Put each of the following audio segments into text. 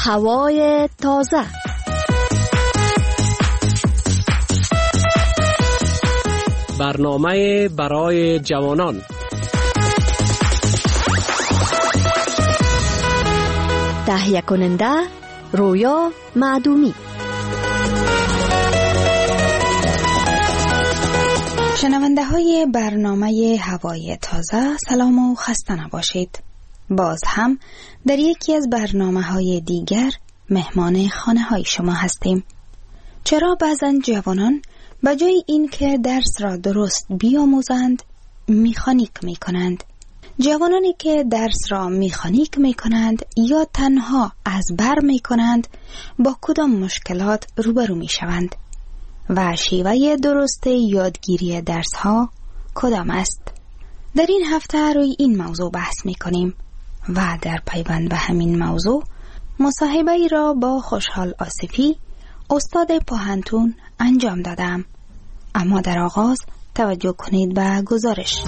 هوای تازه. برنامه برای جوانان. تهیه کننده رویا معدومی. شنونده های برنامه هوای تازه، سلام و خسته نباشید. باز هم در یکی از برنامه های دیگر مهمان خانه های شما هستیم. چرا بعضن جوانان به جای این که درس را درست بیاموزند میخانیک میکنند؟ جوانانی که درس را میخانیک میکنند یا تنها از بر میکنند با کدام مشکلات روبرو میشوند و شیوه درست یادگیری درس ها کدام است؟ در این هفته روی این موضوع بحث میکنیم و در پیوند به همین موضوع مصاحبه ای را با خوشحال آصفی استاد پوهنتون انجام دادم. اما در آغاز توجه کنید به گزارش.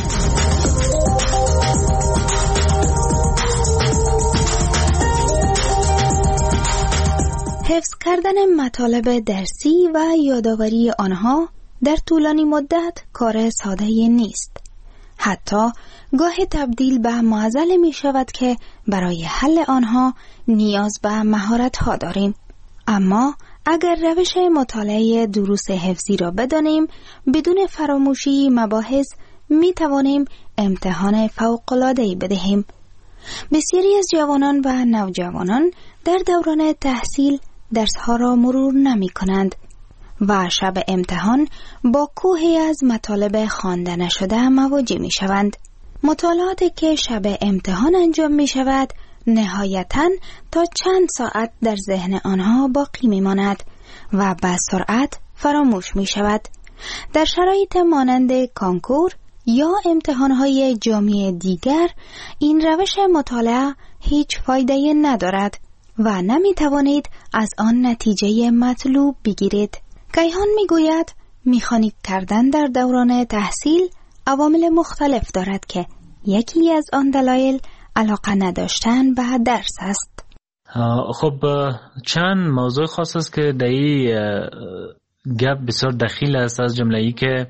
حفظ کردن مطالب درسی و یادآوری آنها در طولانی مدت کار ساده نیست. حتی گاهی تبدیل به معضل می شود که برای حل آنها نیاز به مهارت ها داریم. اما اگر روش مطالعه دروس حفظی را بدانیم، بدون فراموشی مباحث می توانیم امتحان فوق‌العاده‌ای بدهیم. بسیاری از جوانان و نوجوانان در دوران تحصیل درسها را مرور نمی کنند و شب امتحان با کوهی از مطالب خوانده نشده مواجه می شوند. مطالعاتی که شب امتحان انجام می شود نهایتاً تا چند ساعت در ذهن آنها باقی می ماند و به سرعت فراموش می شود. در شرایط مانند کانکور یا امتحانهای جامعه دیگر این روش مطالعه هیچ فایده ندارد و نمی توانید از آن نتیجه مطلوب بگیرید. کیهان می گوید مکانیک کردن در دوران تحصیل عوامل مختلف دارد که یکی از آن دلایل علاقه نداشتن به درس است. خب چند موضوع خاص است که در این گپ بسیار دخیل است، از جمله ای که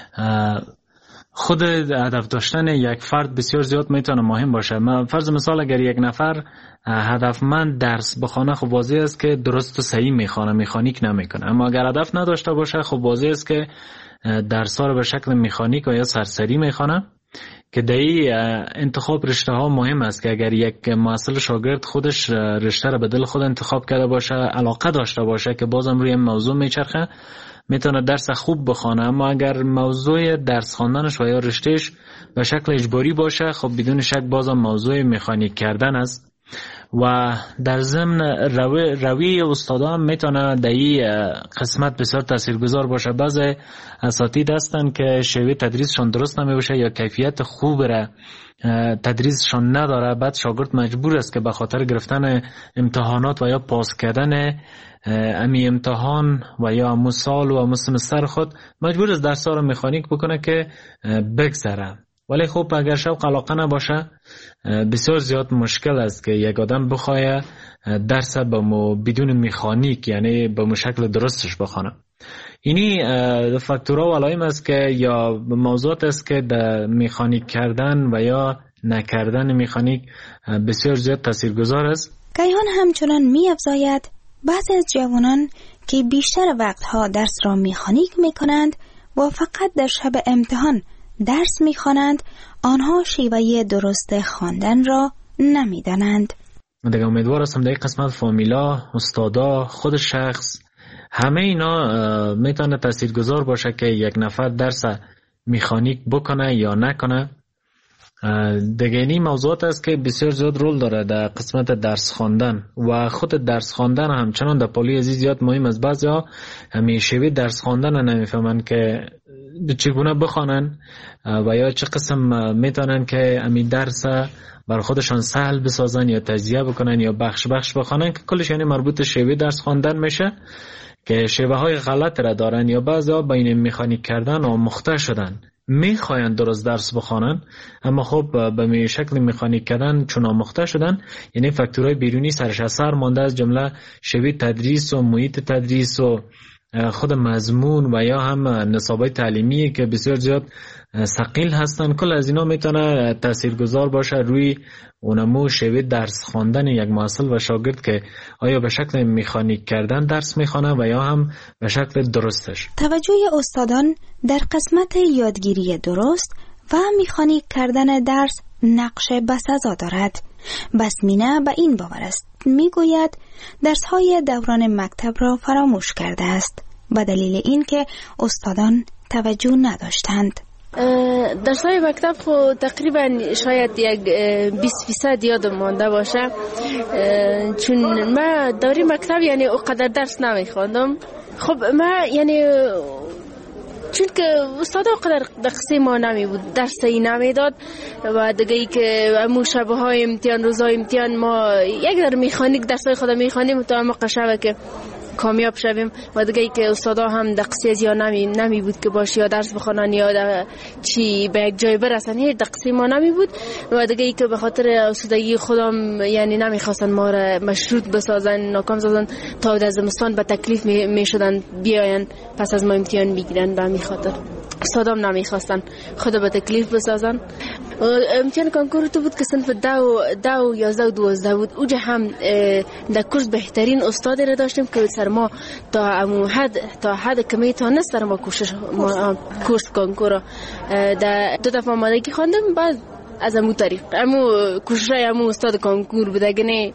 خود هدف داشتن یک فرد بسیار زیاد میتونه مهم باشه. فرض مثال اگر یک نفر هدفمند درس بخونه، خب واضح است که درست و صحیح میخونه، مکانیک نمیکنه. اما اگر هدف نداشته باشه، خب واضح است که درس ها رو به شکل مکانیک و یا سرسری میخونه، که در این انتخاب رشته ها مهم است که اگر یک محصل شاگرد خودش رشته رو به دل خود انتخاب کرده باشه، علاقه داشته باشه که بازم روی موضوع میچرخه، میتونه درس خوب بخونه. اما اگر موضوع درس خواندنش و یا رشتهش به شکل اجباری باشه، خب بدون شک بازم موضوع مکانیک کردن است. و در ضمن روی استادا هم میتونه در این قسمت بسیار تاثیرگذار باشه. بعضی اساتید هستن که شیوه تدریسشون درست نمیشه یا کیفیت خوب را تدریسشون نداره، بعد شاگرد مجبور است که به خاطر گرفتن امتحانات و یا پاس کردن امی امتحان و یا امو سال و امو سمستر خود مجبور است درس ها رو مکانیک بکنه که بگذره. ولی خب اگر شوق علاقه نباشه، بسیار زیاد مشکل است که یک آدم بخواه درس بدون مکانیک، یعنی به شکل درستش بخونه. اینی فاکتورها و علائم است که یا موضوعات است که در مکانیک کردن و یا نکردن مکانیک بسیار زیاد تاثیرگذار است. کیهان همچنان می افزاید بعضی از جوانان که بیشتر وقتها درس را مکانیک می کنند و فقط در شب امتحان درس می‌خوانند، آنها شیوه درست خواندن را نمی‌دانند. من دیگه امیدوار هستم در این قسمت فامیلا، استادا، خود شخص، همه اینا میتونه تاثیرگذار باشه که یک نفر درس مکانیک بکنه یا نکنه. دیگه این موضوعات است که بسیار زیاد رول داره در قسمت درس خواندن و خود درس خواندن همچنان در پالی عزیز زیاد مهم است. بعضیا همیشه درس خواندن نمیفهمن که چگونه بخوانن و یا چه قسم میتونن که امی درس بر خودشان سهل بسازن یا تجزیه بکنن یا بخش بخش بخوانن، که کلش یعنی مربوط شیوه درس خواندن میشه که شیوه های غلط را دارن یا بعضیا بین مکانیک کردن و مخته شدن. میخواین درست درس بخوانن، اما خب به شکل مکانیک کردن چون آموخته شدن، یعنی فاکتورهای بیرونی سرش اثر مانده، از جمله شیوه تدریس و محیط تدریس و خود مضمون و یا هم نصابای تعلیمی که بسیار زیاد ثقیل هستن. کل از اینا میتونه تاثیرگذار باشه روی اونمو شیوه درس خواندن یک محصل و شاگرد که آیا به شکل مکانیک کردن درس میخوانه و یا هم به شکل درستش. توجه استادان در قسمت یادگیری درست و مکانیک کردن درس نقش بسزا دارد. بسمینه به این باور است، میگوید درس‌های دوران مکتب را فراموش کرده است به دلیل اینکه استادان توجه نداشتند. درس‌های مکتب خو تقریبا شاید یک 20% یادم مانده باشه، چون من دوره مکتب یعنی اونقدر درس نمیخواندم. خب من یعنی چون که استاد اونقدر دقیقه ما نمی بود، درسی نمیداد و دیگه ای که امو شبهای امتحان روزهای امتحان ما یک در میخانیک درسای خود میخوانیم تا ما قشنگه که کامیاب شویم و دیگه ای که استادا هم دقیقه زیاد نمی بود که باشه یا درس بخونن یا چی به یک جای برسن، هیچ دقیقه ما نمی بود و دیگه ای که به خاطر استادگی خودم یعنی نمیخواستن ما را مشروط بسازن، ناکام سازن تا در زمستان به تکلیف میشدن بیاین پس از ما امتحان بگیرن. به همین خاطر استادام نمیخواستن خود به تکلیف بسازن. امتحان کنکور تو بود که صنف 10 و 11 و 12 بود. اوجا هم در کورس بهترین استاد را داشتیم که سر ما تا حد که میتونست سر ما کورس کنکور در 2 دفعه آمادگی خواندم. بعد از امو طریق کوششای امو استاد کنکور بوده گنه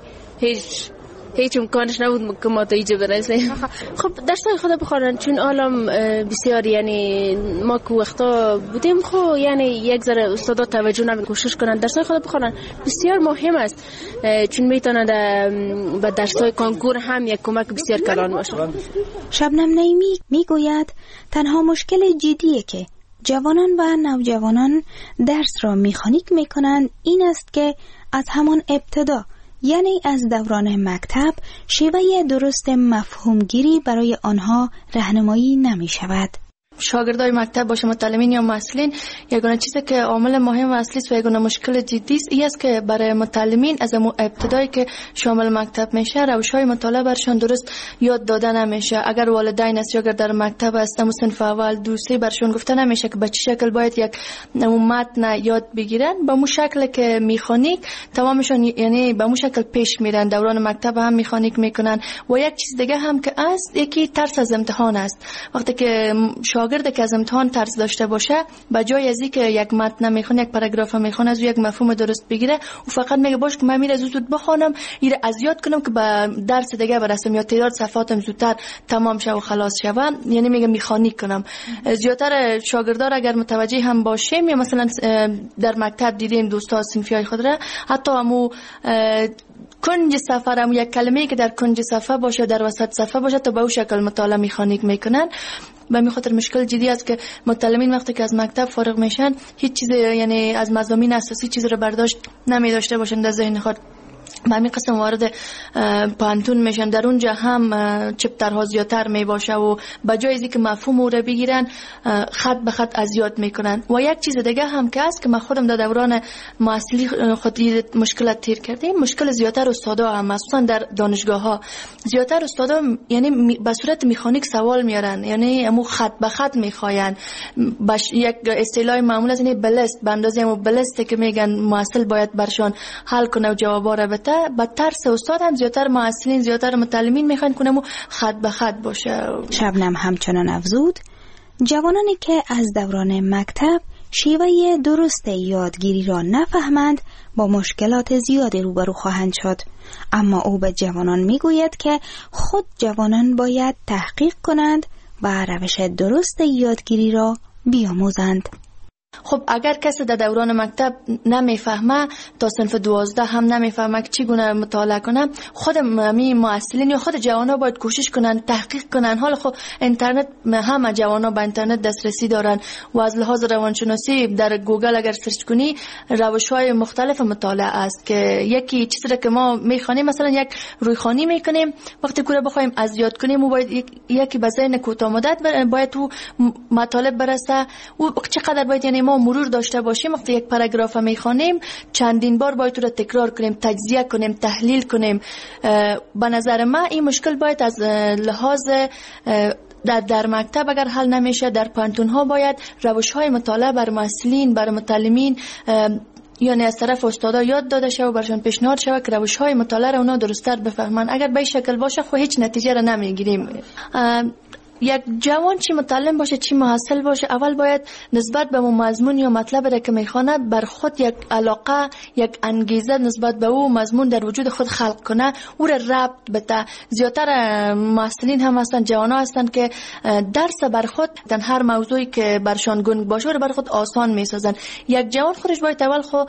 هیچ امکانش نبود که ما تا اینجا برسیم. خب درسای خود بخونن چون عالم بسیار یعنی ما که وقتا بودیم خب یعنی یک ذره استادا توجه نمی کوشش کنن درسای خود بخونن بسیار مهم است، چون میتونه به درسای کنکور هم یک کمک بسیار کلان باشه. شبنم نعیمی میگوید تنها مشکل جدیه که جوانان و نوجوانان درس را مکانیک میکنن این است که از همان ابتدا یعنی از دوران مکتب شیوه درست مفهومگیری برای آنها راهنمایی نمی شود. شاگردای مکتب باشه متعلمین یا محصلین، یگانه چیزی که عامل مهم و اصلی است و یگانه مشکل جدی است این است که برای متعلمین از ابتدایی که شامل مکتب میشه روش‌های مطالعه برشان درست یاد داده نمیشه. اگر والدین است یا اگر در مکتب است اما صنف اول 2 3 برشان گفته نمیشه که به چه شکل باید یک متن یاد بگیرن، به مو شکل که مکانیک تمامشون یعنی به مو شکل پیش میرن. دوران مکتب هم مکانیک میکنن. و یک چیز دیگه هم که است یکی ترس از امتحان است. وقتی که شاگرد که از امتحان ترس داشته باشه به جای از اینکه یک متن میخونه یک پاراگراف میخونه از یک مفهوم درست بگیره و فقط میگه باش که من میره زود بخونم ایره از یاد کنم که به درس دیگه برسم یا تعداد صفحاتم زودتر تمام شه و خلاص شوم، یعنی میگه مکانیک کنم. زیاتر شاگردار اگر متوجه هم باشیم یا مثلا در مکتب دیدیم دوستا صنفیای خود را حتی همو کنج صفحه هم یک کلمه‌ای که در کنج صفحه باشه در وسط صفحه باشه تا به اون شکل مطالعه مکانیک میکنن. به همین خاطر مشکل جدی است که متعلمین وقتی که از مکتب فارغ میشن هیچ چیز یعنی از مضامین اساسی چیز رو برداشت نمی داشته باشن در ذهن خود. به همین قسم وارد پانتون میشن، در اونجا هم چپترها زیادتر می باشه و به جای از اینکه مفهوم رو بگیرن خط به خط از یاد میکنن. و یک چیز دیگه هم که است که من خودم در دوران محصلی خود مشکلات تیر کردیم، مشکل زیادتر استادا هم مخصوصا در دانشگاه ها زیادتر استادا یعنی به صورت مکانیک سوال میارن، یعنی همو خط به خط میخواین. یک اصطلاح معمول از این بلست به اندازه همو بلسته که میگن محصل باید برشان حل کنه و جوابا رو بده. با ترس استاد هم زیادتر محصلین زیادتر متعلمین میخوان کنه و خط به خط باشه. شبنم همچنان افزود جوانانی که از دوران مکتب شیوه درست یادگیری را نفهمند با مشکلات زیادی روبرو خواهند شد، اما او به جوانان میگوید که خود جوانان باید تحقیق کنند و روش درست یادگیری را بیاموزند. خب اگر کسی در دوران مکتب نمیفهمه تا صنف 12 هم نمیفهمه که چگونه مطالعه کنه، خود معلمین یا خود جوانا باید کوشش کنن تحقیق کنن. حالا خب اینترنت، همه جوانا به اینترنت دسترسی دارن و از لحاظ روانشناسی در گوگل اگر سرچ کنی روش‌های مختلف مطالعه است که یکی چیزی که ما میخوانیم، مثلا یک رویخوانی میکنیم، وقتی که بخوایم از یاد کنیم و باید یکی به ذهن کوتاه مدت باید تو مطالب برسه و چقدر باید، یعنی ما مرور داشته باشیم. وقتی یک پاراگراف میخوانیم چندین بار باید رو تکرار کنیم، تجزیه کنیم، تحلیل کنیم. به نظر من این مشکل باید از لحاظ در مکتب اگر حل نمیشه، در پانتون ها باید روش های مطالعه بر مسئولین، بر متعلمین، یعنی از طرف استادا یاد داده شه و برشان پیشنهاد شه که روش های مطالعه را اونا درست‌تر بفهمن. اگر به این شکل باشه خب هیچ نتیجه را نمیگیریم. یک جوان چی متعلم باشه چی محصل باشه، اول باید نسبت به مضمون یا مطلب را که میخوانه بر خود یک علاقه، یک انگیزه نسبت به او مضمون در وجود خود خلق کنه، او را ربط بده. زیادتر محصلین هم هستن، جوانا هستن که درس بر خود در هر موضوعی که برشان گنگ باشه رو بر خود آسان میسازن. یک جوان خودش باید اول خود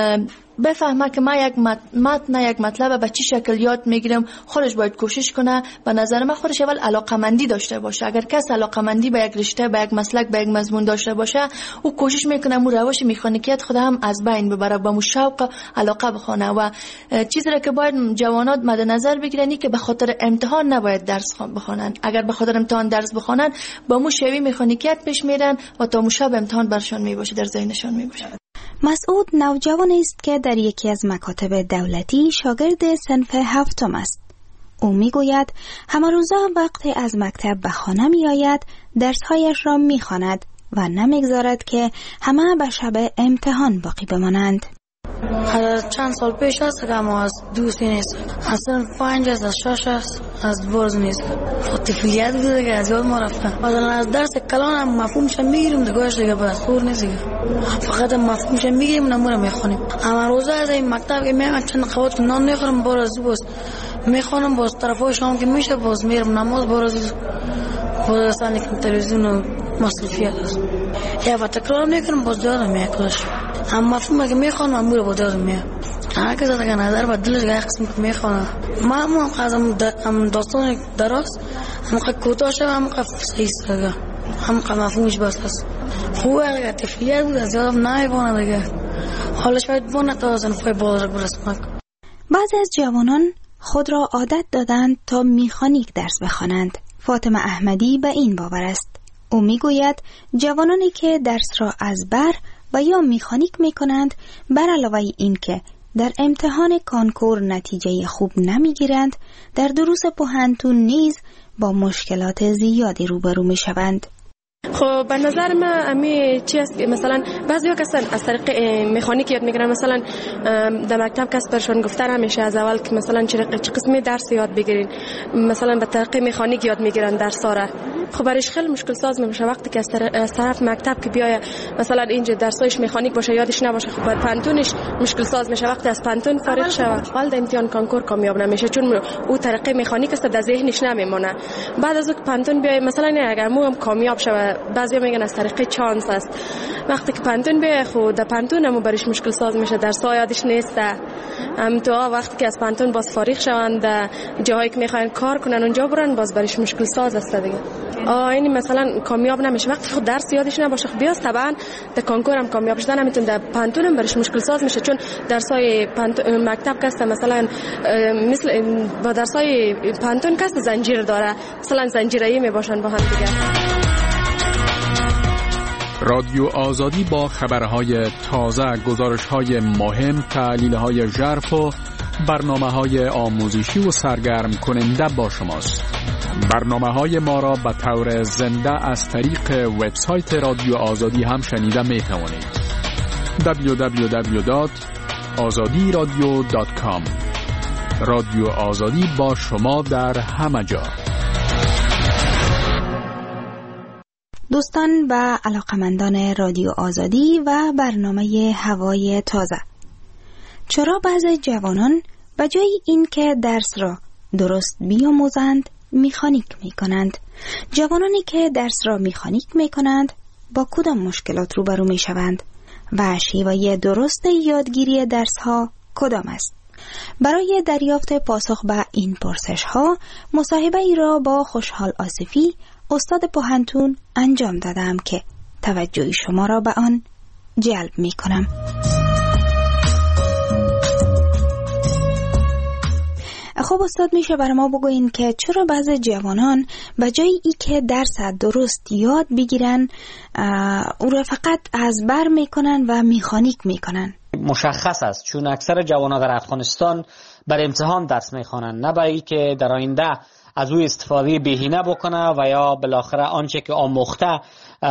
بفهمه که ما یک متن، یک مطلب به چه شکل یاد میگیرم. خودش باید کوشش کنه. به نظر من خودش اول علاقمندی داشته باشه. اگر کس علاقمندی به یک رشته، به یک مسلک، به یک مضمون داشته باشه، او کوشش میکنه مو روش مکانیکیت خود هم از بین ببره، با مو شوق علاقه بخونه. و چیزی را که باید جوانات مد نظر بگیرن که به خاطر امتحان نباید درس بخونن. اگر به خاطر امتحان درس بخونن با مو شوی مکانیکیت پیش میرن و تا مو شب امتحان برشان میباشه، در ذهنشان میباشه. مسعود نوجوانی است که در یکی از مکاتب دولتی شاگرد صنف 7 است. او میگوید همه روزا وقتی از مکتب به خانه می آید درسهایش را می خواند و نمیگذارد که همه به شب امتحان باقی بمانند. چند سال پیش است که ما از دوستی نیست، اصلا 5 از 6 است، از برز نیست. طفلیت بوده که از یاد ما رفته. مثلا از درس کلان هم مفهومش میگیریم دیگه، دیگه بس خور نیست دیگه، فقط مفهومش میگیریم نمونه میخونیم. اما روزا از این مکتب که میام چند قوت نان میخورم، باز باز میخونم، باز طرفای شام که میشه باز میرم نماز، باز سانی که تلویزیون و مصرفیت است. یا با تکرار میکنم باز یادم میاد. هم مفهومه که میخوانم امور با یادم میاد. هر کس دیگه نظر با دلش دیگه قسم که میخوانم. ما هم داستان درست هم کوتاه شد، هم صحیح است، هم مفهومش بس است. خوبه دیگه، طفلیت بود از یادم نمیمونه دیگه. حالا شاید بونه تا صنفای بالا برسم. بعضی از جوانان خود را عادت دادند تا مکانیک درس بخوانند. فاطمه احمدی به این باور است. او میگوید جوانانی که درس را از بر و یا مکانیک میکنند، بر علاوه این که در امتحان کانکور نتیجه خوب نمیگیرند، در دروس پوهنتون نیز با مشکلات زیادی روبرو میشوند. خب به نظر من امی چی است، مثلا بعضیا کسان از طریق مکانیک یاد میگیرن. مثلا در مکتب کس برشون گفته همیشه از اول که مثلا چه قسمی درس یاد بگیرین، مثلا به طریق مکانیک یاد میگیرن درس‌ها را. خب برایش خیلی مشکل ساز میشه وقتی که از طرف مکتب که بیای مثلا اینجا درسایش مکانیک باشه یادش نباشه. خب بعد پانتونش مشکل ساز میشه وقتی از پانتون فارغ شه، اول امتحان کانکور کامیاب نمیشه چون او طریق مکانیک است در ذهنش نمیمونه. بعد از اون پانتون بیای مثلا اگر مو هم کامیاب شه، بعضیا میگن از طریق چانس است. وقتی که پانتون بیای خود در پانتون هم برایش مشکل ساز میشه، درس‌ها یادش نیست. تو وقتی که از پانتون باز فارغ شوند جایی که میخواین کار کنن اونجا برن، باز برایش مشکل ساز است دیگه. این مثلا کامیاب نمیشه وقتی خود درس یادش نباشه. خب بیاست طبعا در کانکور هم کامیاب شدن نمیتونه، در پانتون هم برش مشکل ساز میشه چون درسای مکتب کسته مثلا مثل با درسای پانتون کسته زنجیر داره، مثلا زنجیره‌ای میباشن با هم دیگه. رادیو آزادی با خبرهای تازه، گزارش‌های مهم، تحلیل‌های ژرف و برنامه‌های آموزشی و سرگرم کننده با شماست. برنامه‌های ما را به طور زنده از طریق وبسایت رادیو آزادی هم شنیده می‌توانید. www.azadiradio.com. رادیو آزادی با شما در همه جا. دوستان و علاقمندان رادیو آزادی و برنامه هوای تازه، چرا بعضی جوانان به جای این که درس را درست بیاموزند مکانیک می کنند؟ جوانانی که درس را مکانیک می کنند با کدام مشکلات روبرو می شوند و شیوه درست یادگیری درس ها کدام است؟ برای دریافت پاسخ به این پرسش ها مصاحبه ای را با خوشحال آصفی استاد پوهنتون انجام دادم که توجه شما را به آن جلب می کنم. خب استاد، میشه برای ما بگوین که چرا بعضی جوانان به جای ای که درس درست یاد بگیرن او را فقط از بر میکنن و میخانیک میکنن؟ مشخص است، چون اکثر جوانان در افغانستان بر امتحان درس میخوانند، نه برای که در آینده از او استفاده بهینه بکنه و یا بالاخره آنچه که آموخته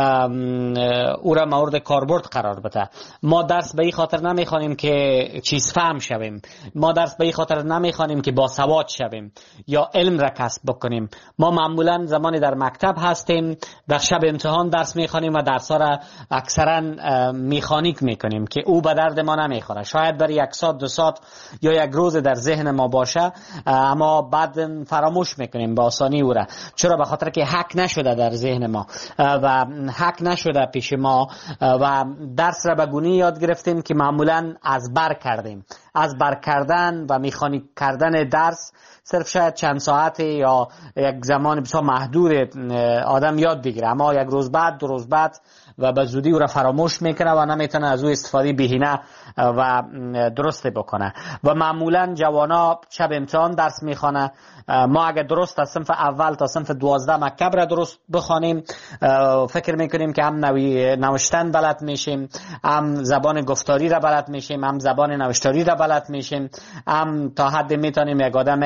او را مورد کاربرد قرار بده. ما درس به این خاطر نمیخوانیم که چیز فهم شویم، ما درس به این خاطر نمیخوانیم که باسواد شویم یا علم را کسب بکنیم. ما معمولا زمانی در مکتب هستیم در شب امتحان درس میخوانیم و درس ها را اکثرا میخانیک میکنیم که او به درد ما نمیخوره. شاید برای 1 ساعت 2 ساعت یا 1 روز در ذهن ما باشه، اما بعد فراموش میکنیم با آسانی او را. چرا؟ به خاطر که حک نشده در ذهن ما و حک نشده پیش ما و درس را به گونه یاد گرفتیم که معمولا از بر کردیم. از بر کردن و میخانیک کردن درس صرف شاید چند ساعت یا یک زمان بسیار محدود آدم یاد بگیره، اما 1 روز بعد 2 روز بعد و به زودی او را فراموش میکنه و نمیتونه از او استفاده بهینه و درسته بکنه. و معمولا جوانا شب امتحان درس میخوانه. ما اگر درست از صنف اول تا صنف 12 مکتب را درست بخوانیم، فکر میکنیم که هم نوشتن بلد میشیم، هم زبان گفتاری را بلد میشیم، هم زبان نوشتاری را بلد میشیم، هم تا حد میتونیم یک آدم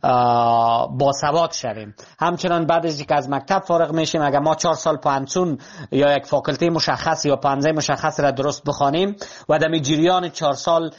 باسواد شویم. همچنان بعد از اینکه از مکتب فارغ میشیم، اگر ما 4 سال پانتون یا یک فاکولته مشخص یا پانزه مشخص را درست بخوانیم و در جریان 4 سال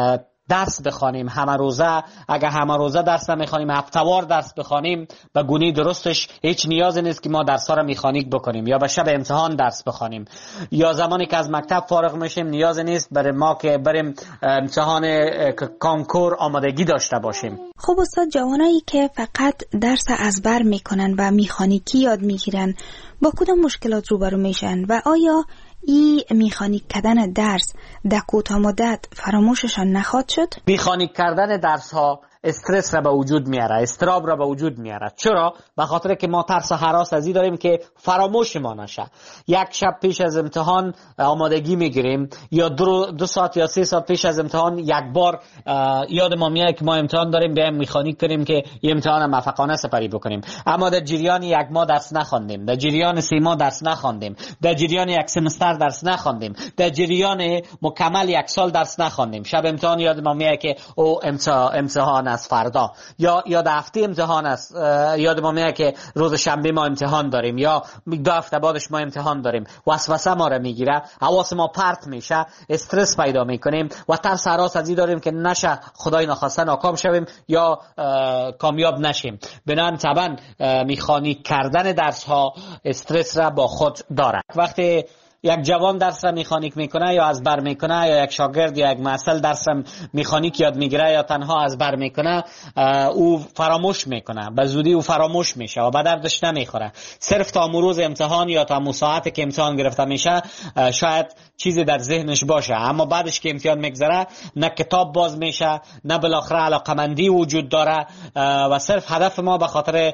درس بخوانیم، همه روزه، اگر همه روزه درس نمیخوانیم، هفته‌وار درس بخوانیم، به گونه درستش هیچ نیازی نیست که ما درس‌ها را میخانیک بکنیم یا به شب امتحان درس بخوانیم. یا زمانی که از مکتب فارغ میشیم نیازی نیست برای ما که بریم امتحان کنکور آمادگی داشته باشیم. خب استاد، جوانایی که فقط درس از بر میکنن و میخانیکی یاد میگیرن با کدام مشکلات روبرو میشن و آیا این میخانیک کردن درس در کوتاه مدت فراموششان نخواهد شد؟ میخانیک کردن درس ها استرس را به وجود میاره، استراب را به وجود میاره. چرا؟ به خاطر که ما ترس و هراس از این داریم که فراموش ما نشه. 1 شب پیش از امتحان آمادگی میگیریم یا 2 ساعت یا 3 ساعت پیش از امتحان 1 بار یاد ما میاد که ما امتحان داریم، بیایم میخانیک کنیم که این امتحان موفقانه سپری بکنیم. اما در جریان 1 ماه درس نخواندیم، در جریان 3 ماه درس نخواندیم، در جریان 1 سمستر درس نخواندیم، در جریان مکمل 1 سال درس نخواندیم. شب امتحان یاد ما میاد که او امتحان از فردا یا در هفته امتحان است، یاد ما میاد که روز شنبه ما امتحان داریم یا 2 هفته بعدش ما امتحان داریم. وسوسه ما را میگیره، حواس ما پرت میشه، استرس پیدا میکنیم و ترس هراس از این داریم که نشه خدای نخواسته ناکام شویم یا کامیاب نشیم. بنابراین طبعا میخانیک کردن درس ها استرس را با خود داره. وقتی یک جوان درس را میخانیک میکنه یا از بر میکنه، یا یک شاگرد یا یک محصل درس را میخانیک یاد میگیره یا تنها از بر میکنه، او فراموش میکنه، به زودی او فراموش میشه و به دردش نمیخوره. صرف تا روز امتحان یا تا ساعتی که امتحان گرفته میشه شاید چیزی در ذهنش باشه، اما بعدش که امتحان میگذره نه کتاب باز میشه، نه بالاخره علاقمندی وجود داره و صرف هدف ما به خاطر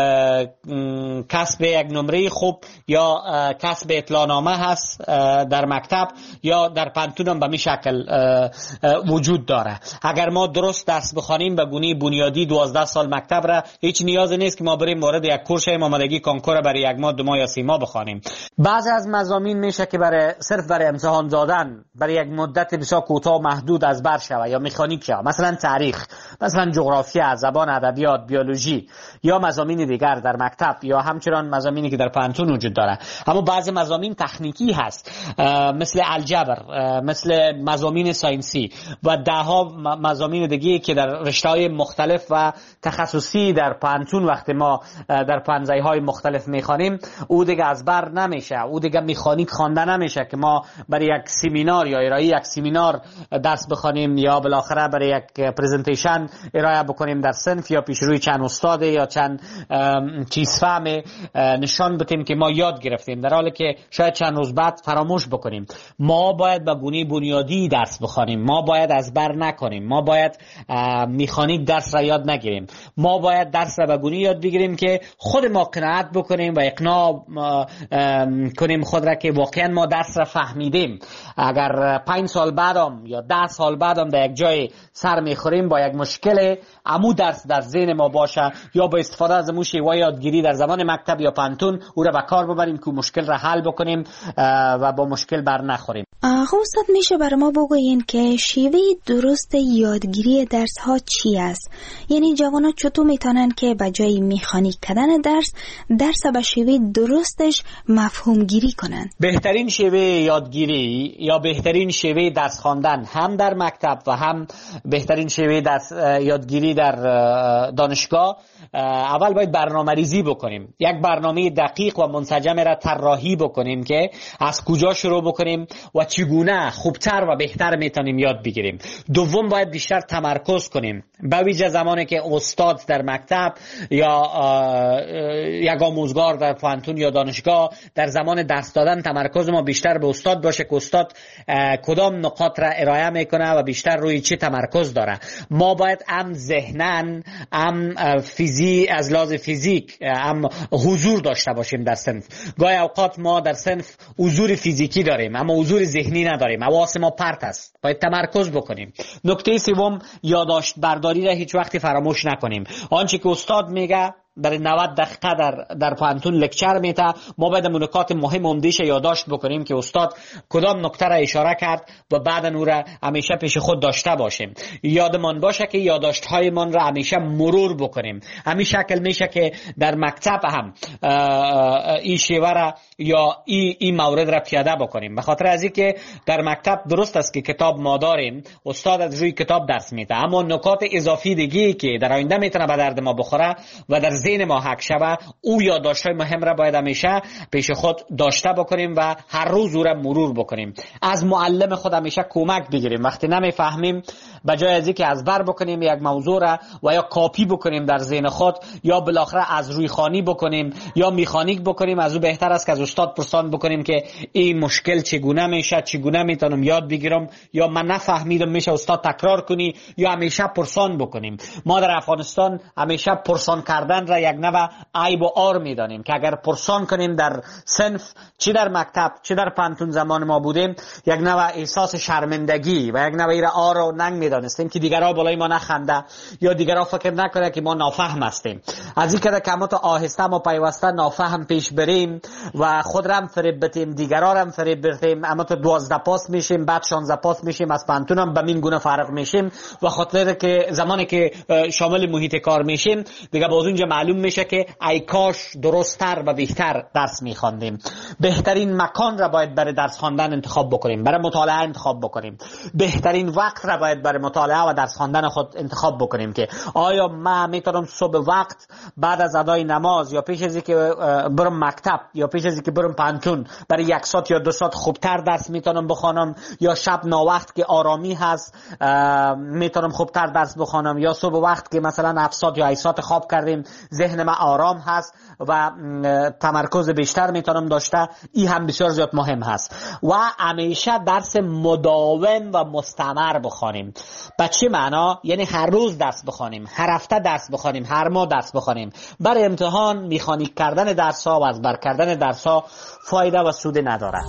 کسب یک نمره خوب یا کسب اطلاعنامه در مکتب یا در پانتون هم به می شکل وجود داره. اگر ما درست درس بخوانیم به گونه بنیادی 12 سال مکتب را، هیچ نیازی نیست که ما بریم وارد یک کورس آمادگی کنکور برای 1 ماه 2 ماه یا 3 ماه بخوانیم. بعضی از مضامین میشه که صرف برای امتحان دادن برای یک مدت بسیار کوتاه و محدود از بر شود یا مکانیک شود، مثلا تاریخ، مثلا جغرافیا، زبان، ادبیات، بیولوژی یا مضامین دیگر در مکتب یا همچنان مضامینی که در پانتون وجود داره. اما بعضی مضامین تکنیکی هست، مثل الجبر، مثل مضامین ساینسی و 10 مضامین دیگه که در رشته‌های مختلف و تخصصی در پانتون وقتی ما در پانزه‌های مختلف میخوانیم او دیگه از بر نمیشه، او دیگه مکانیک خوانده نمیشه که ما برای یک سمینار یا ارائه یک سمینار درس بخوانیم یا بالاخره برای یک پرزنتیشن ارائه بکنیم در صنف یا پیش روی چند استاد یا چند چیز فهم نشان بدیم که ما یاد گرفتیم، در حالی که شاید چند روز بعد فراموش بکنیم. ما باید به گونه بنیادی درس بخوانیم، ما باید از بر نکنیم، ما باید مکانیک درس را یاد نگیریم، ما باید درس را به گونه یاد بگیریم که خود ما قناعت بکنیم و اقناع کنیم خود را که واقعا ما درس را فهمیدیم. اگر 5 سال بعدم یا 10 سال بعدم در یک جای سر میخوریم با یک مشکل، عمو درس در ذهن ما باشه یا با استفاده از امو شیوه یادگیری در زمان مکتب یا پانتون او را به کار ببریم که مشکل را حل بکنیم و با مشکل بر نخوریم. استاد میشه برای ما بگوین که شیوه درست یادگیری درس ها چی است؟ یعنی جوانا چطور میتونن که به جای مکانیک کردن درس به شیوه درستش مفهوم گیری کنن؟ بهترین شیوه یادگیری یا بهترین شیوه درس خواندن هم در مکتب و هم بهترین شیوه درس یادگیری در دانشگاه، اول باید برنامه ریزی بکنیم. یک برنامه دقیق و منسجم را طراحی بکنیم که از کجا شروع بکنیم و چگونه خوبتر و بهتر میتونیم یاد بگیریم. دوم باید بیشتر تمرکز کنیم، به ویژه زمانی که استاد در مکتب یا یک آموزگار در پانتون یا دانشگاه در زمان درس دادن تمرکز ما بیشتر به استاد باشه که استاد کدام نقاط را ارائه میکنه و بیشتر روی چه تمرکز داره. ما باید هم ذهنن هم از لحاظ فیزیک هم حضور داشته باشیم در صنف. گاهی اوقات ما در صنف حضور فیزیکی داریم اما حضور ذهنی نداریم، حواس ما پرت است، باید تمرکز بکنیم. نکته سوم، یادداشت برداری را هیچ وقت فراموش نکنیم. آنچه که استاد میگه برای 90 دقیقه در پانتون لکچر میته، ما باید نکات مهم عمده‌اش یادداشت بکنیم که استاد کدام نکته را اشاره کرد و بعد اون را همیشه پیش خود داشته باشیم. یادمان باشه که یادداشت های من را همیشه مرور بکنیم. همین شکل میشه که در مکتب هم این شیوه را یا این مورد را پیاده بکنیم. به خاطر از اینکه در مکتب درست است که کتاب ما داریم، استاد از روی کتاب درس میده، اما نکات اضافی دیگه که در آینده میتونه به درد ما بخوره و در ذهن ما حک شوه، او یادداشت‌های مهم را باید همیشه پیش خود داشته بکنیم و هر روز او را مرور بکنیم. از معلم خود همیشه کمک بگیریم. وقتی نمیفهمیم، به جای از اینکه از بر بکنیم یک موضوع را و یا کاپی بکنیم در ذهن خود یا بالاخره از روی خوانی بکنیم یا مکانیک بکنیم، از او بهتر است که از استاد پرسان بکنیم که این مشکل چگونه میشه، چگونه میتونم یاد بگیرم، یا من نفهمیدم میشه استاد تکرار کنی، یا همیشه پرسان بکنیم. ما در افغانستان همیشه پرسان کردن را یک نوع عیب و عار میدانیم که اگر پرسان کنیم در صنف، چی در مکتب چی در پانتون زمان ما بودیم، یک نوع احساس شرمندگی و یک نوع عار و ننگ میدانستیم که دیگرها بالای ما نخنده یا دیگرها فکر نکنه که ما نافهم هستیم. از این که کمات آهسته ما پیوسته نافهم پیش بریم و خود را هم فریب بدیم، دیگرها را هم فریب بدیم، اما تو 12 پاس میشیم، بعد 16 پاس میشیم، از پانتون هم به این گونه فرق میشیم و خاطر که زمانی که شامل محیط کار میشیم دیگه باز اونجا معلوم میشه که ای کاش درست‌تر و بهتر درس میخواندیم. بهترین مکان را باید برای درس خواندن انتخاب بکنیم، برای مطالعه انتخاب بکنیم. بهترین وقت را باید برای مطالعه و درس خواندن خود انتخاب بکنیم که آیا من میتونم صبح وقت بعد از ادای نماز یا پیش از اینکه برم مکتب یا پیش از اینکه برم پانتون برای 1 ساعت یا 2 ساعت خوبتر درس میتونم بخوانم، یا شب ناوقت که آرامی هست میتونم خوبتر درس بخوانم، یا صبح وقت که مثلا 7 ساعت یا 8 ساعت خواب کردیم ذهن من آرام هست و تمرکز بیشتر میتونم داشته. این هم بسیار زیاد مهم هست. و همیشه درس مداوم و مستمر بخوانیم. به چه معنا؟ یعنی هر روز درس بخوانیم، هر هفته درس بخوانیم، هر ماه درس بخوانیم. برای امتحان مکانیک کردن درس ها و از بر کردن درس ها فایده و سود ندارد.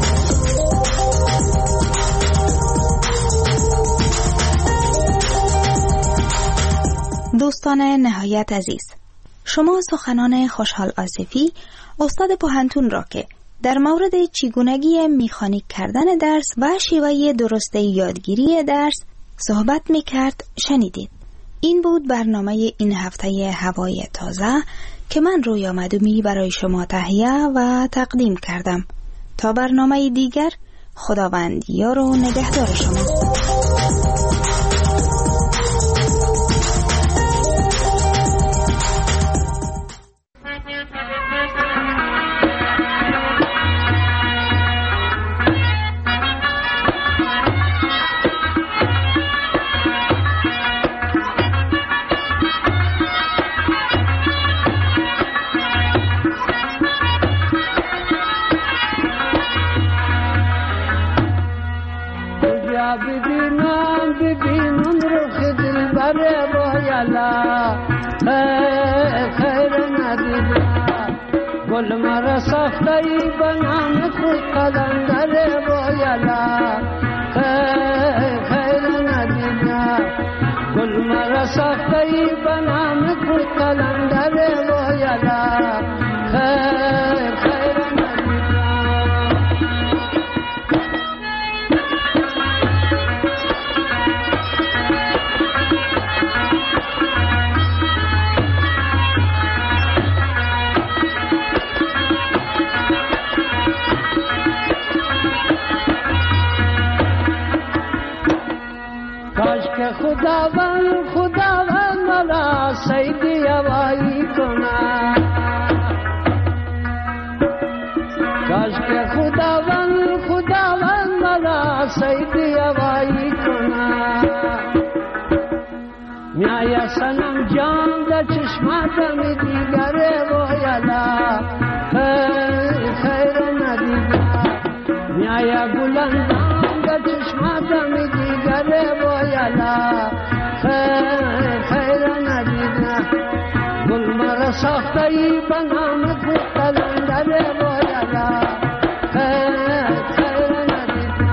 دوستان نهایت عزیز، شما سخنان خوشحال آصفی استاد پانتون را که در مورد چگونگی مکانیک کردن درس و شیوه درست یادگیری درس صحبت میکرد شنیدید. این بود برنامه این هفته هوای تازه که من رویا مدومی برای شما تهیه و تقدیم کردم. تا برنامه دیگر، خداوند یار و نگهدار شما. کجا ببینم رخ دلبر بایلا خیر ندیدم گل مرا ساخته ای به نام خود قلندر بایلا خیر ندیدم گل مرا ساخته ای به نام خود قلندر بایلا خیر خداوند ملا سیدی هوایی کنا کاش که خداوند ملا سیدی هوایی کنا میایا سنم جان در چشماتم دیگره بایلا خیر ندیدم میایا گلندام در چشماتم دیگره بایلا خیر ندیدم گل مرا ساخته ای به نام خود قلندر بایلا خیر ندیدم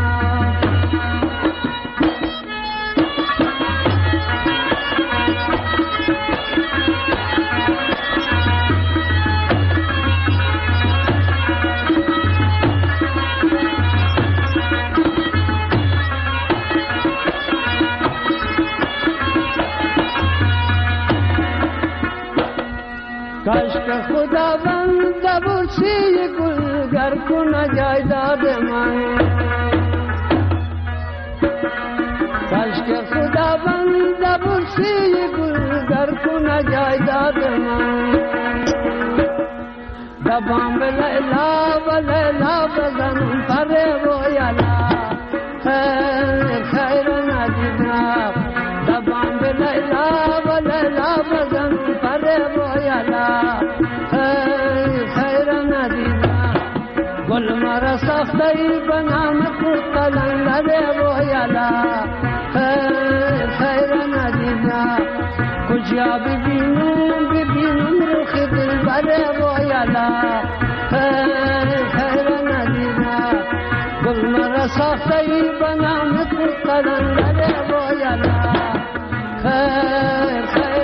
کاش که خداوند برسی گلگر کنه جایداد من کاش که خداوند برسی گلگر کنه جایداد من دبام به لیلا و لیلا بزنم پره بایلا خیر ندیدم دبام به لیلا و لیلا بزنم پره بایلا خیر ندیدم گل مرا ساخته ای به نام خود قلندر بایلا خیر ندیدم کجا ببینم رخ دلبر بایلا خیر ندیدم گل مرا ساخته ای به نام خود قلندر بایلا خیر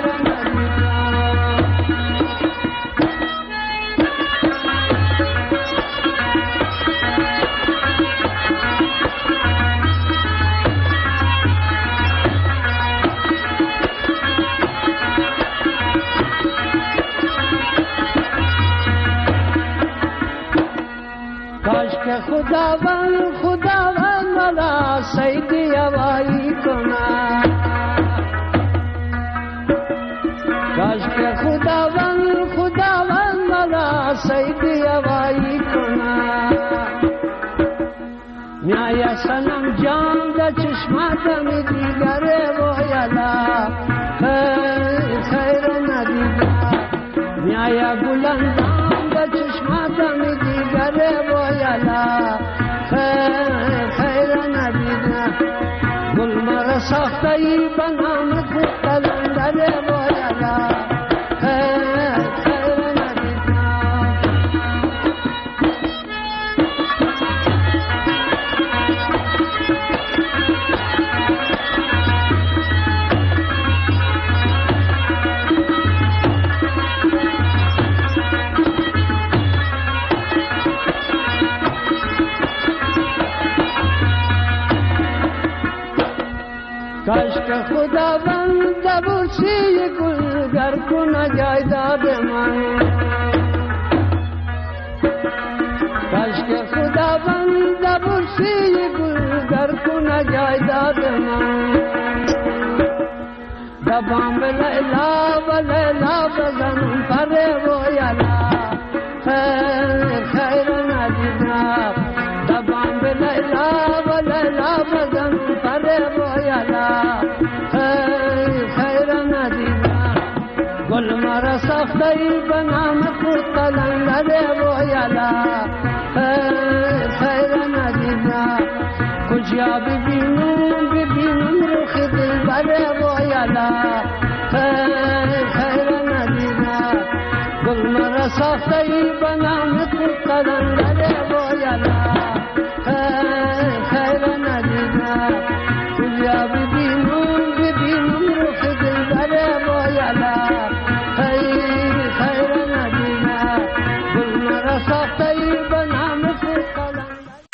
خداوند ملا سیدی هوایی کنا کاش که خداوند ملا سیدی هوایی کنا میایا سنم جان در چشماتم دیگره بایلا خیر ندیدم میایا گلندام در چشماتم دیگره بایلا خیر ندیدم گل مرا ساخته ای به نام خود قلندر بایلا خیر ندیدم کاش که خداوند برسی گلگر کنه جایداد من کاش که خداوند برسی گلگر کنه جایداد من دبام به لیلا و لیلا بزنم پره بایلا خیر ندیدم دبام به لیلا و لیلا بزنم پره بایلا خیر ندیدم گل مرا ساخته ای به نام خود قلندر بایلا خیر ندیدم کجا ببینم یلا خیر ندیدم گل مرا ساخته ای بنام خود قدندره با یلا خیر ندیدم کجا ببینم روح دلبره با یلا خیر ندیدم گل مرا ساخته ای بنام خود قدندره.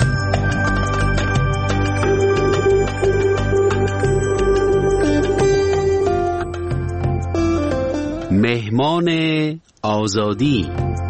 مهمان آزادی.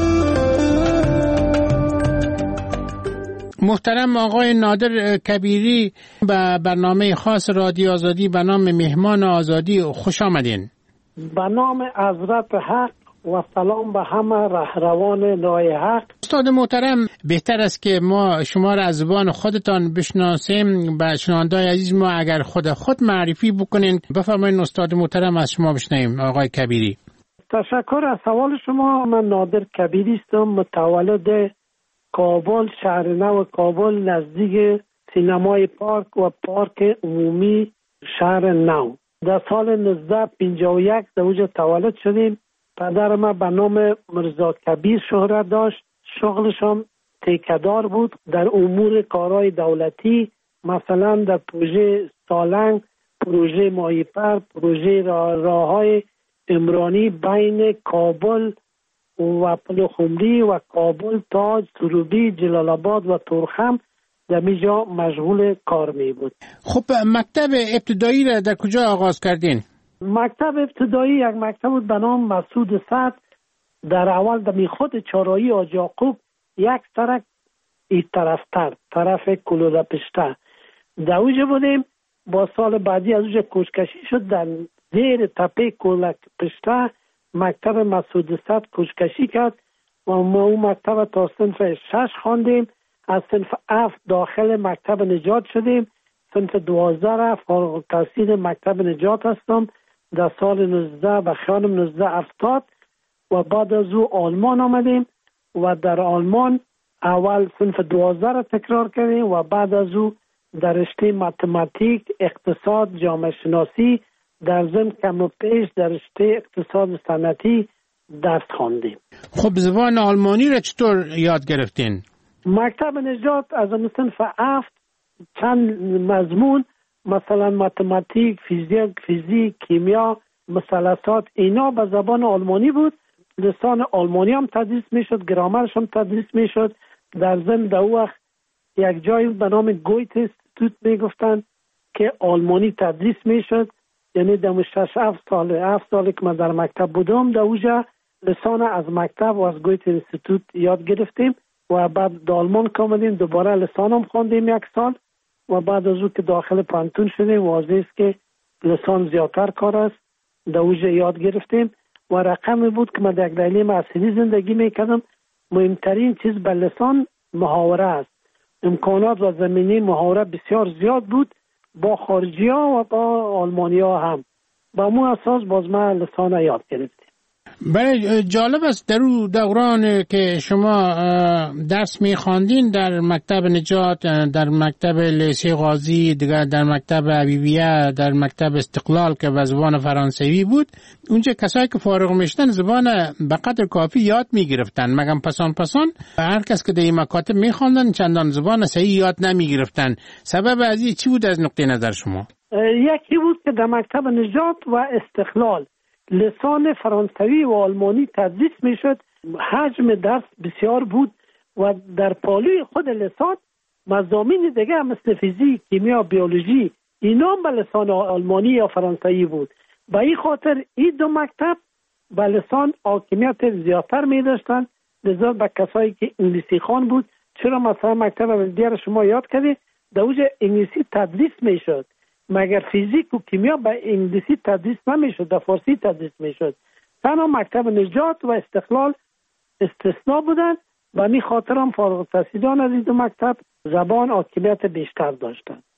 محترم آقای نادر کبیری، به برنامه خاص رادیو آزادی به نام مهمان آزادی خوش آمدین. به نام حضرت حق و سلام به همه رهروان راه حق. استاد محترم، بهتر است که ما شما را از زبان خودتان بشناسیم. به شنوندگان عزیز ما اگر خود معرفی بکنین بفرمایید. استاد محترم از شما بشنویم. آقای کبیری. تشکر از سوال شما. من نادر کبیری هستم، متولد کابل، شهر نو کابل، نزدیک سینمای پارک و پارک عمومی شهر نو. در سال 1951 در اونجا تولد شدیم. پدر ما به نام مرزا کبیر شهرت داشت. شغلش هم تیکه‌دار بود در امور کارهای دولتی، مثلا در پروژه سالنگ، پروژه ماهیپر، پروژه راههای عمرانی بین کابل و پلخمری و کابل، تاج، سروبی، جلال آباد و تورخم در اینجا مشغول کار می بود. خب مکتب ابتدایی را در کجا آغاز کردین؟ مکتب ابتدایی یک مکتب بود به نام مسعود سعد. در اول در خود چهارراهی حاج یعقوب یک سرک این طرفتر، طرف کلوده پشته در اونجا بودیم. با سال بعدی از اونجا کوچکشی شد، در زیر تپه کلوده پشته مکتب مسعود سعد کوچکشی کرد و ما اون مکتب تا صنف 6 خواندیم. از صنف 7 داخل مکتب نجات شدیم. صنف 12 را فارغ التحصیل مکتب نجات هستم در سال 19 به خیانم 1970 و بعد از او آلمان آمدیم و در آلمان اول صنف 12 را تکرار کردیم و بعد از او در رشته متماتیک، اقتصاد، جامعه شناسی در ضمن کم و پیش در رشته اقتصاد صنعتی درس خواندیم. خب زبان آلمانی را چطور یاد گرفتین؟ مکتب نجات از صنف 7 چند مضمون مثلا متماتیک، فیزیک، کیمیا، مثلثات اینا به زبان آلمانی بود. لسان آلمانی هم تدریس میشد، گرامرش هم تدریس میشد. در ضمن در وقت یک جایی به نام گویت استیتوت میگفتن که آلمانی تدریس میشد. یعنی در 7 سال که من در مکتب بودم در اونجا لسان از مکتب و از گویت استیتوت یاد گرفتیم و بعد در آلمان کامدیم دوباره لسان هم خواندیم 1 سال و بعد از اون که داخل پانتون شدیم واضح است که لسان زیادتر کار است در اونجا یاد گرفتیم و رقمی بود که من در دلیل اصلی زندگی میکردم. مهمترین چیز به لسان محاوره است. امکانات و زمینه محاوره بسیار زیاد بود با خارجی ها و با آلمانی ها هم. با مو اساس باز من لسان یاد گرفتیم. بله جالب است در اون دوران که شما درس می‌خواندین در مکتب نجات، در مکتب لیسه غازی، دیگر در مکتب حبیبیه، در مکتب استقلال که به زبان فرانسوی بود، اونجا کسایی که فارغ میشدن زبان به قدر کافی یاد میگرفتن، مگم پسان هر کس که در این مکاتب می‌خواندن چندان زبان صحیح یاد نمیگرفتن. سبب از این چی بود از نقطه نظر شما؟ یکی بود که در مکتب نجات و استقلال لسان فرانسوی و آلمانی تدریس میشد. حجم درس بسیار بود و در پالوی خود لسان مضامین دیگه مثل فیزیک، کیمیا، بیولوژی اینا به لسان آلمانی یا فرانسوی بود. به این خاطر این دو مکتب به لسان حاکمیت زیادتر می داشتن لذا به کسایی که انگلیسی خوان بود. چرا مثلا مکتب دیگر شما یاد کردید در اونجا انگلیسی تدریس میشد، مگر فیزیک و کیمیا به انگلیسی تدریس نمیشد، در فارسی تدریس میشد. تنها مکتب نجات و استقلال استثناء بودن و می خاطر هم فارغ التحصیلان از این دو مکتب زبان حاکمیت بیشتر داشتن.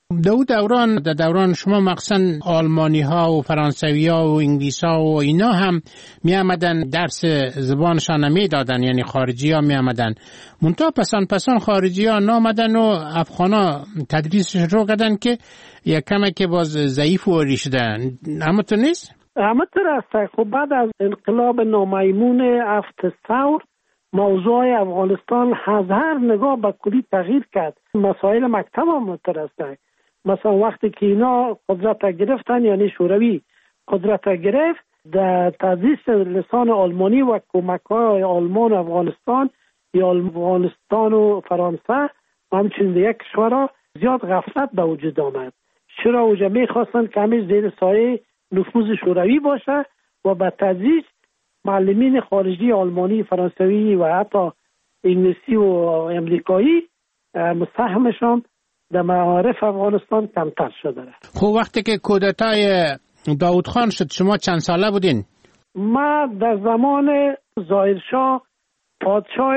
در دوران شما مخصوصا آلمانی ها و فرانسوی ها و انگلیس ها و اینا هم می آمدن درس زبانشان می دادن، یعنی خارجی ها می آمدن. منتها پسان خارجی ها نامدن و افغان ها تدریسش رو کردن که یک کمه که باز ضعیف و ریشدن. اما تو نیست؟ اما تو راسته. خب بعد از انقلاب نامیمون 7 ثور موضوع افغانستان از هر نگاه به کلی تغییر کرد. مسائل مکتب هم مترسته. مثلا وقتی که اینا قدرت گرفتن، یعنی شوروی قدرت گرفت، در تدریس لسان آلمانی و کمک‌های آلمان افغانستان یا افغانستان و فرانسه همچنین یک کشورها زیاد غفلت به وجود آمد. چرا اوجا میخواستن که همیشه زیر سایه نفوذ شوروی باشه و به تدریس معلمین خارجی آلمانی، فرانسوی و حتی انگلیسی و امریکایی مساهمشان در معارف افغانستان کمتر شده. خب وقتی که کودتای داود خان شد شما چند ساله بودین؟ ما در زمان ظاهرشاه پادشاه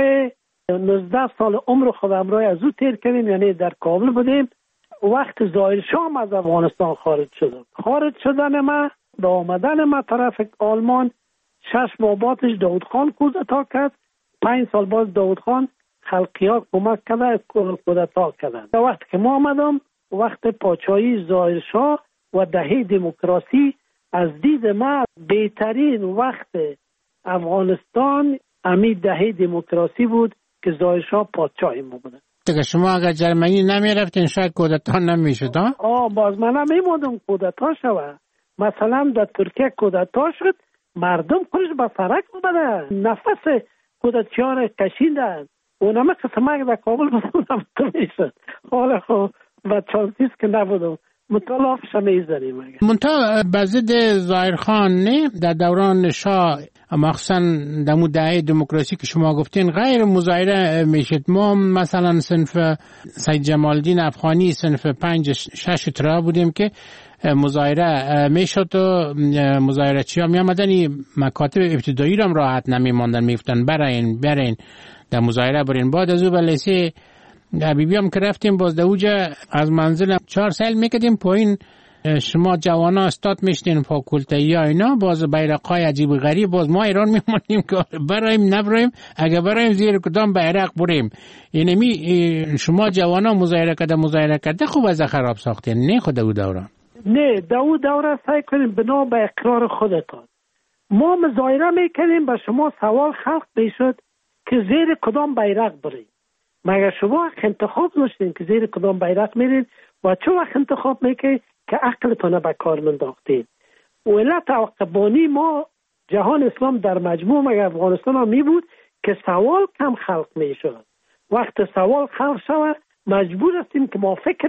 19 سال عمر خودم را از او تیر کردیم، یعنی در کابل بودیم. وقت ظاهرشاه از افغانستان خارج شدم. خارج شدن ما به آمدن ما طرف آلمان 6 ماه بعدش داود خان کودتا کرد. 5 سال بعد داود خان خلقیات کمک کرده کودتا کردن. در وقت که ما آمدم وقت پادشاهی ظاهرشاه و دهه دموکراسی از دید ما بهترین وقت افغانستان امی دهه دموکراسی بود که ظاهرشاه پادشاه ما بود. دیگه شما اگر جرمنی نمی رفتین شاید کودتا نمی شد. باز من نمیمودم کودتا شود. مثلا در ترکیه کودتا شد، مردم خودش به سرک بوده، نفس کودتیار کشیدن. اونم قسمه در کابل بودم میشد. حالا خب و چانسیست که نبودم مطالعافش میزنیم. منتها بزد ظاهرخان نه در دوران شاه مخصوصا در دهه دموکراسی که شما گفتین غیر مظاهره میشد. ما مثلا صنف سید جمال الدین افغانی صنف 5-6 ترا بودیم که مظاهره میشد و مظاهره چی ها می آمدن مکاتب ابتدایی رو هم راحت نمی ماندن، میفتن برین در مظاهره برین. بعد از او به لیسه حبیبی هم که رفتیم باز در اوجه از منزل 4 سال میکدیم پایین شما جوانا استاد میشتین فاکولتایی ها اینا باز بیرقای عجیب غریب باز ما ایران میمونیم که برایم نبرایم اگه برایم زیر کدام بیرق بریم. یعنی شما جوانا مظاهره کرده خوب از خراب ساختین نه خود او دوران؟ نه دو دوره سعی کنیم بنا به اقرار خودتان. ما مظاهره میکنیم به شما سوال خلق میشد که زیر کدام بیرق بریم. مگر شما انتخاب داشتین که زیر کدام بیرق میرین و چه وقت انتخاب میکنید که عقلتان به کار منداختین؟ علت عقبانی ما جهان اسلام در مجموع مگر افغانستان ها می بود که سوال کم خلق میشد. وقت سوال خلق شود مجبور هستیم که ما فکر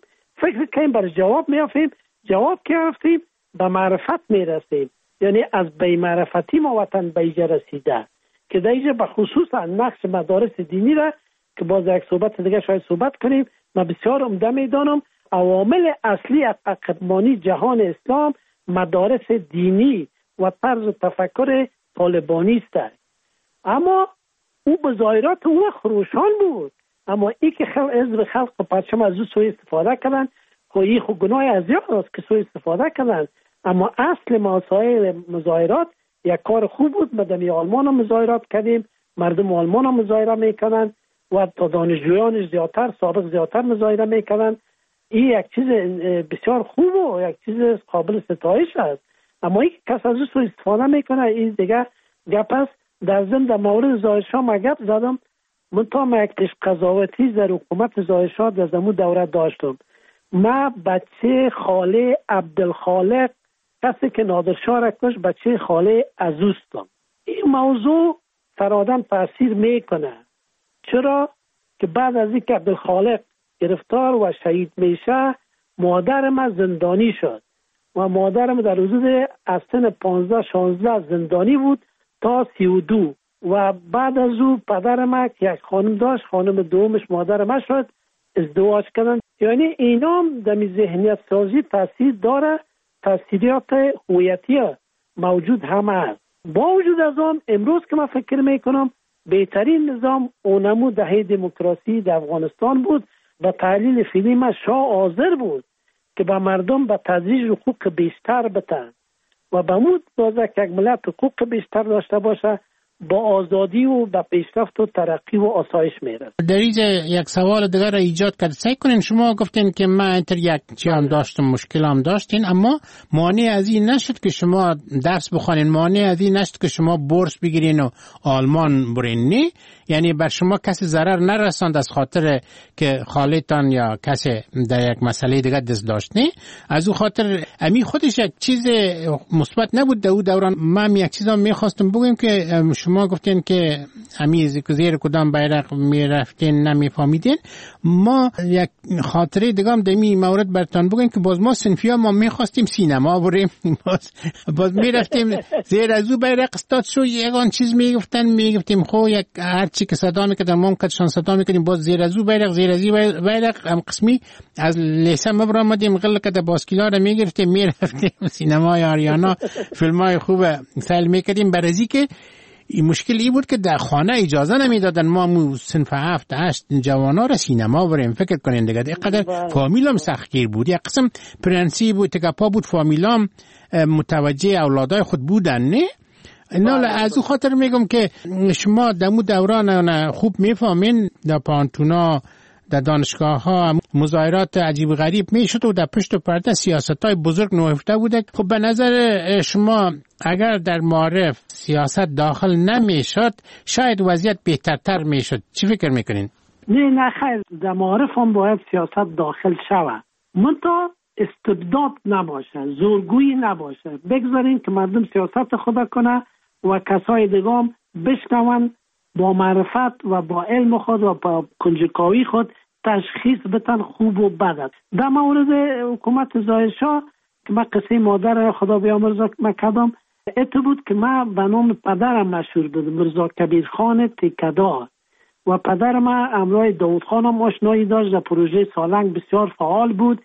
کنیم برای جواب میافیم. جواب که رفتیم به معرفت میرسیم. یعنی از بی معرفتی ما وطن به ایجا رسیده که در اینجا به خصوص نقش مدارس دینی را که باز یک صحبت دیگه شاید صحبت کنیم من بسیار عمده میدانم. عوامل اصلی عقبانی جهان اسلام مدارس دینی و طرز تفکر طالبانی است. اما او بظاهرات او خروشان بود، اما این که حزب خلق و پرچم از او سوء استفاده کردن خو این خو گناه ازیاد است که سوء استفاده کردن. اما اصل مسائل مظاهرات یک کار خوب بود. مدنی آلمان هم مظاهرات کردیم، مردم آلمان هم مظاهره میکنن و تا دانشجویان سابق زیادتر مظاهره میکنن. این یک چیز بسیار خوب و یک چیز قابل ستایش است. اما این کس از او استفاده میکنه این دیگه گپ است. در ضمن در مورد ظاهرشاه ما گپ زدم، منتها یک قضاوتی در حکومت ظاهرشاه در زمان دوره داشتم. ما بچه خاله عبدالخالق کسی که نادرشاه را کش بچه خاله عزوستم. این موضوع فرادن تاثیر میکنه. چرا؟ که بعد از اینکه عبدالخالق گرفتار و شهید میشه مادر ما زندانی شد و مادرم در حدود از سن 15-16 زندانی بود تا 32 و بعد از او پدر ما که یک خانم داشت، خانم دومش مادر ما شد، ازدواج کردن. یعنی اینا هم در ذهنیت سازی تاثیر داره، تاثیرات هویتی موجود هم هست. با وجود از آن امروز که من فکر میکنم بهترین نظام اونمو دهه دموکراسی در افغانستان بود به تحلیل فیلم شاه حاضر بود که به مردم به تدریج حقوق بیشتر بتن و به مود دازه که یک ملت حقوق بیشتر داشته باشه با آزادی و با پیشرفت و ترقی و آسایش میره. در اینجا یک سوال دیگر را ایجاد کرد. سعی کنین، شما گفتین که من اینتر یک چی هم داشتم، مشکل هم داشتین، اما مانع از این نشد که شما درس بخوانین، مانع از این نشد که شما بورس بگیرین و آلمان برین. نه، یعنی بر شما کسی ضرر نرساند از خاطر که خالتان یا کسی در یک مسئله دیگه دست داشت. نه، از او خاطر امی خودش یک چیز مثبت نبود در دوران. من یک چیزا میخواستم بگم که شما گفتین که امی زیر کدام بیرق میرفتین نمیفهمیدین. ما یک خاطره دیگه هم در این مورد براتون بگم که باز ما صنفیا ما میخواستیم سینما بریم، باز میرفتیم زیر از او بیرق استاد شو یگان چیز میگفتیم خو یک هر چی که صدا میکردن ما کدشان صدا میکردیم، باز زیر از او بیرق هم قسمی از لیسه مبر آمدیم غل کده باسکیلا را میگرفتیم میرفتیم سینمای آریانا فیلمای خوب سل میکردیم. برازی که این مشکل ای بود که در خانه اجازه نمیدادن ما صنف 7-8 جوانا را سینما بریم. فکر کنین دیگه اینقدر فامیلام سختگیر بود. یک قسم پرنسیپ بود که پا بود فامیلام متوجه اولادای خود بودن. نه نه، از او خاطر میگم که شما در مو دوران خوب میفهمین در پانتونا در دانشگاه ها مظاهرات عجیب غریب میشد و در پشت پرده سیاست های بزرگ نهفته بوده. خب به نظر شما اگر در معارف سیاست داخل نمیشد شاید وضعیت بهترتر میشد. چی فکر میکنین؟ نه خیر، در معارف هم باید سیاست داخل شود، منتها استبداد نباشه، زورگویی نباشه. بگذارین که مردم سیاست خود کنه و کسای دیگه هم بشنون با معرفت و با علم خود و با کنجکاوی خود تشخیص بتن خوب و بد. در مورد حکومت ظاهرشاه که من قصه مادر خدا بیامرزه کردم، ات بود که من به نام پدرم مشهور بودم، مرزا کبیرخان تکه‌دار، و پدر من همراه داود خان هم آشنایی داشت. در پروژه سالنگ بسیار فعال بود.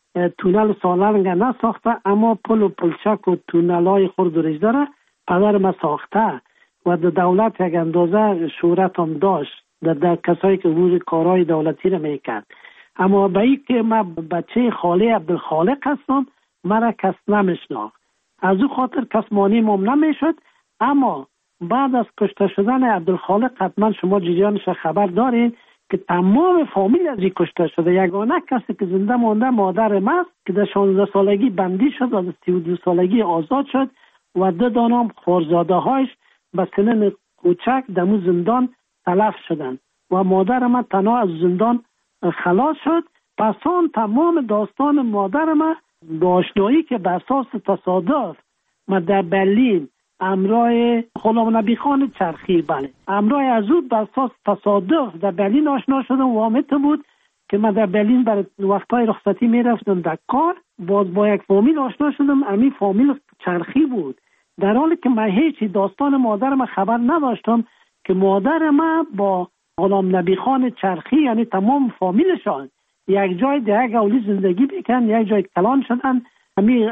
تونل سالنگ نساخته اما پل و پلچک و تونل های خرد و رجده را پدر من ساخته و در دولت یک اندازه شهرت هم داشت در کسایی که امور کارهای دولتی را میکرد. اما به این که من بچه خاله عبدالخالق هستم مرا کس نمیشناخت، از او خاطر کس مانعم نمیشد. اما بعد از کشته شدن عبدالخالق حتما شما جریانش خبر دارین که تمام فامیل از این کشته شده. یگانه کسی که زنده مانده مادر من که در 16 سالگی بندی شد و در 32 سالگی آزاد شد و 2 دانم خورزاده هایش به سنن کوچک در مو زندان تلف شدند و مادر من تنها از زندان خلاص شد. پس آن تمام داستان مادر من به آشنایی که به اساس تصادف من در برلین همراه غلام نبی خان چرخی همراه از او به اساس تصادف در برلین آشنا شدم. وامت بود که من در برلین برای وقتهای رخصتی میرفتم در کار، باز با یک فامیل آشنا شدم. همین فامیل چرخی بود، در حالی که من هیچی داستان مادر من خبر نداشتم که مادر من با غلام نبی خان چرخی یعنی تمام فامیلشان یک جای در یک اولی زندگی بکن، یک جای کلان شدن. همین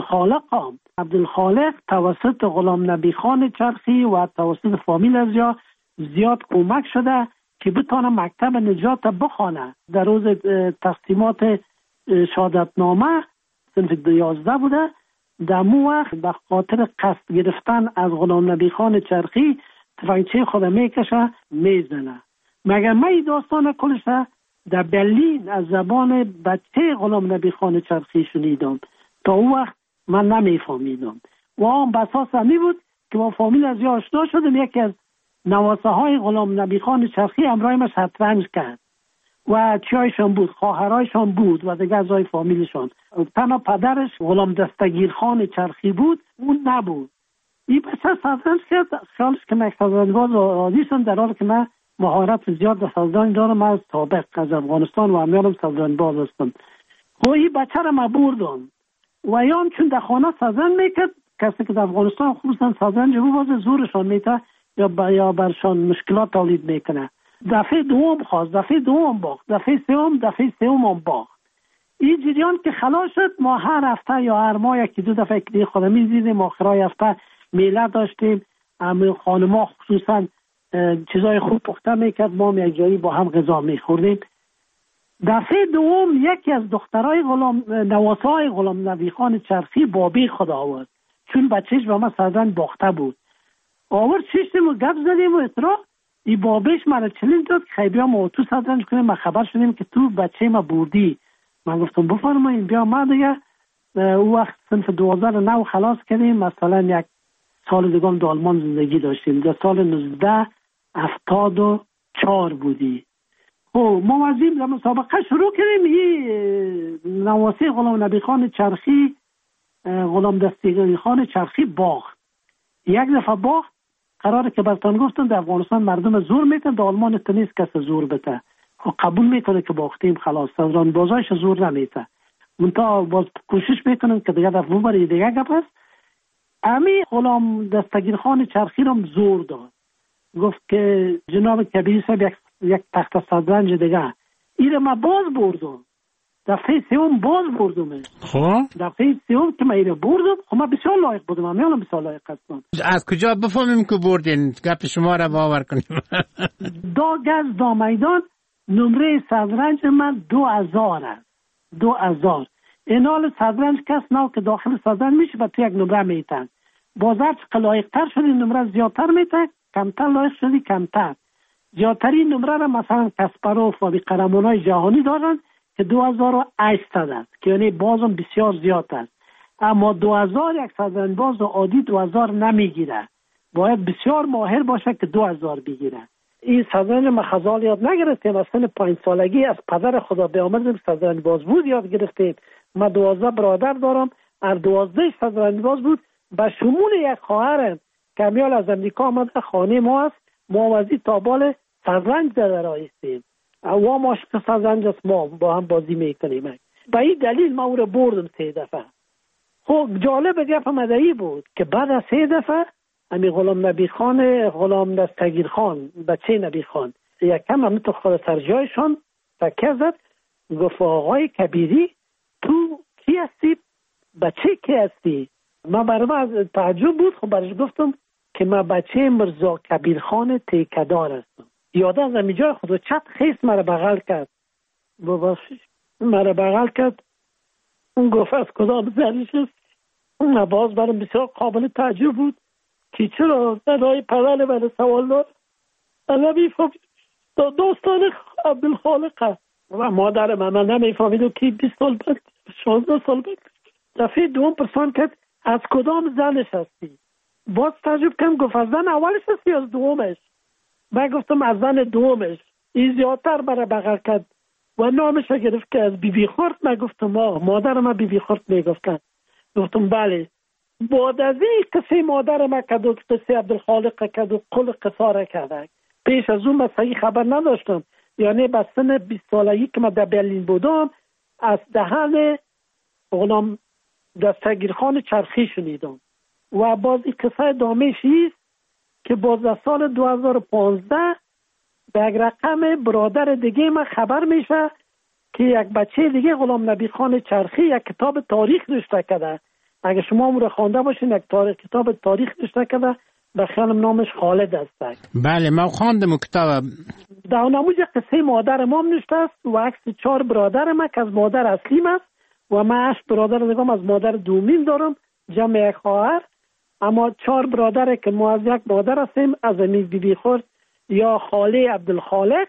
عبدالخالق توسط غلام نبی خان چرخی و توسط فامیل از زیاد کمک شده که بتانه مکتب نجات بخونه. در روز تقسیمات شهادتنامه صنف 11 بوده. در مو وقت به خاطر قصد گرفتن از غلام نبی خان چرخی تفنگچه خود میکشه میزنه. مگر من داستان کلش در برلین از زبان بچه غلام نبی خان چرخی شنیدم. تا اون وقت من نمیفهمیدم و آن بساس همی بود که با فامیل از آشنا شدم. یکی از نواسه های غلام نبی خان چرخی همراه من شطرنج کرد و چیایشان بود، خواهرایشان بود و دیگه از های فامیلشان. تنها پدرش غلام دستگیر خان چرخی بود، اون نبود. این بچه شطرنج کرد، خیالش که من شطرنج‌باز عادیشم، در حالی که من مهارت زیاد در شطرنج دارم. از سابق از افغانستان و همیانم شطرنج‌باز هستم. خب این بچه را من بردم و یان چون در خانه شطرنج میکرد، کسی که در افغانستان خصوصا شطرنج باز زورشان میته یا برشان مشکلات تولید میکنه. دفعه دوم خواست، دفعه دوم باخت، دفعه سوم باخت. این جریان که خلاص شد، ما هر هفته یا هر ماه یکی 2 دفعه که خودم میزیدیم. آخرای هفته میله داشتیم، خانم‌ها خصوصا چیزای خوب پخته میکرد، ما یک جایی با هم غذا میخوردیم. دفعه دوم یکی از دخترای نواسای غلام نبی خان چرخی بابی خود آورد، چون بچهش به ما صدرنج باخته بود. آورد ششتیم و گپ زدیم و اطراف ای بابیش مرا چلنج داد که خیلی ما تو صدرنج کنیم. ما خبر شدیم که تو بچه ما بردی. من گفتم بفرمایید بیا. ما دیگه او وقت صنف 2009 خلاص کردیم. مثلا یک سال دیگه هم در آلمان زندگی داشتیم. در سال 1974 بودی. ما وزیم در مسابقه شروع کردیم. این نواسی غلام نبی خان چرخی غلام دستگیری خان چرخی باخت. یک دفعه باخت. قراره که برتان گفتن در افغانستان مردم زور میتن، در آلمان نیست کس زور بته. قبول میکنه که باختیم خلاص. صدران بازایش زور نمیته. منتها باز کوشش میکنن که دیگه دفعه برای دیگه گپ است. امی غلام دستگیر خان چرخی رو زور داد. گفت که جناب کبیر صاحب یک تخت صدرنج دیگه ایره ما باز بردم. دفعه سوم باز بردم. دفعه سوم که ما ایره بردم، خب ما بسیار لایق بودم. من بسیار لایق هستم. از کجا بفهمیم که بردین؟ گپ شما را باور کنیم. دا گز دا میدان نمره صدرنج من 2000 است. 2000. اینال صدرنج کس نو که داخل صدرنج میشه و تو یک نمره میتن. بازار چه لایق تر شدی نمره زیادتر میتن، کمتر لایق شدی کمتر. زیادترین نمره را مثلا کاسپاروف و قهرمانای جهانی دارن که 2800 است که یعنی بازم بسیار زیاد است. اما 2000 یک صدرنج باز عادی 2000 نمیگیره. باید بسیار ماهر باشه که 2000 بگیره. این صدرنج ما خزال یاد نگرفتیم. از سن 5 سالگی از پدر خدا بیامرزیم صدرنج باز بود یاد گرفتیم. ما 12 برادر دارم. از 12 صدرنج باز بود به شمول یک خواهرم که میال از امریکا آمده خانه ما است. ما وزی تابال صدرنج در آیستیم و ما عاشق صدرنج است. ما با هم بازی میکنیم. به این دلیل ما او را بردم 3 دفعه. خب جالب گپ مدعی بود که بعد از 3 دفعه امی غلام نبی خان غلام دستگیر خان بچه نبی خان یکم هم تو خود سرجایشان تکه زد. گفت آقای کبیری تو کی هستی؟ بچه کی هستی؟ ما برای از تعجب بود. خب برش گفتم که من بچه مرزا کبیر خان تیکدار هستم. یاده از امیجای خود چپ خیست مرا بغل کرد. مرا بغل کرد. اون گفت از کدام زنش است؟ اون باز برام بسیار قابل تعجب بود که چرا زنهای پدر من سوال دار نمیفهمید. داستان عبدالخالق است و مادر من نمیفهمید و که 20 سال بعد 16 سال بعد دفعه دوم پرسان کرد از کدام زنش هستی؟ باز تعجب کردم. گفت از زن اولش هستی از دومش؟ من گفتم از زن دومش. این زیادتر برای بغل کرد و نامش رو گرفت که از بیبی خورد. من گفتم مادر من بیبی خورد میگفتن. گفتم بله. بعد از این کسی مادر من کد و کسی عبدالخالق کد و کل قصاره کرده. پیش از اون من صحیح خبر نداشتم. یعنی به سن 20 سالگی که من در برلین بودم از دهن غلام دستگیر خان چرخی شنیدم. و باز این قصه دامش است که باز در سال 2015 به یک رقم برادر دیگه من خبر میشه که یک بچه دیگه غلام نبی خان چرخی یک کتاب تاریخ نوشته کرده. اگه شما اون رو خوانده باشین یک کتاب تاریخ نوشته کرده به خیالم نامش خالد است. بله ما خواندم کتاب. در نموز قصه مادر ما نوشته است و عکس 4 برادر ما که از مادر اصلیم است و من 8 برادر دیگه از مادر دومیم دارم جمع یک خواهر. اما 4 برادر که ما از یک مادر هستیم از امید بیبی خورد یا خاله عبدالخالق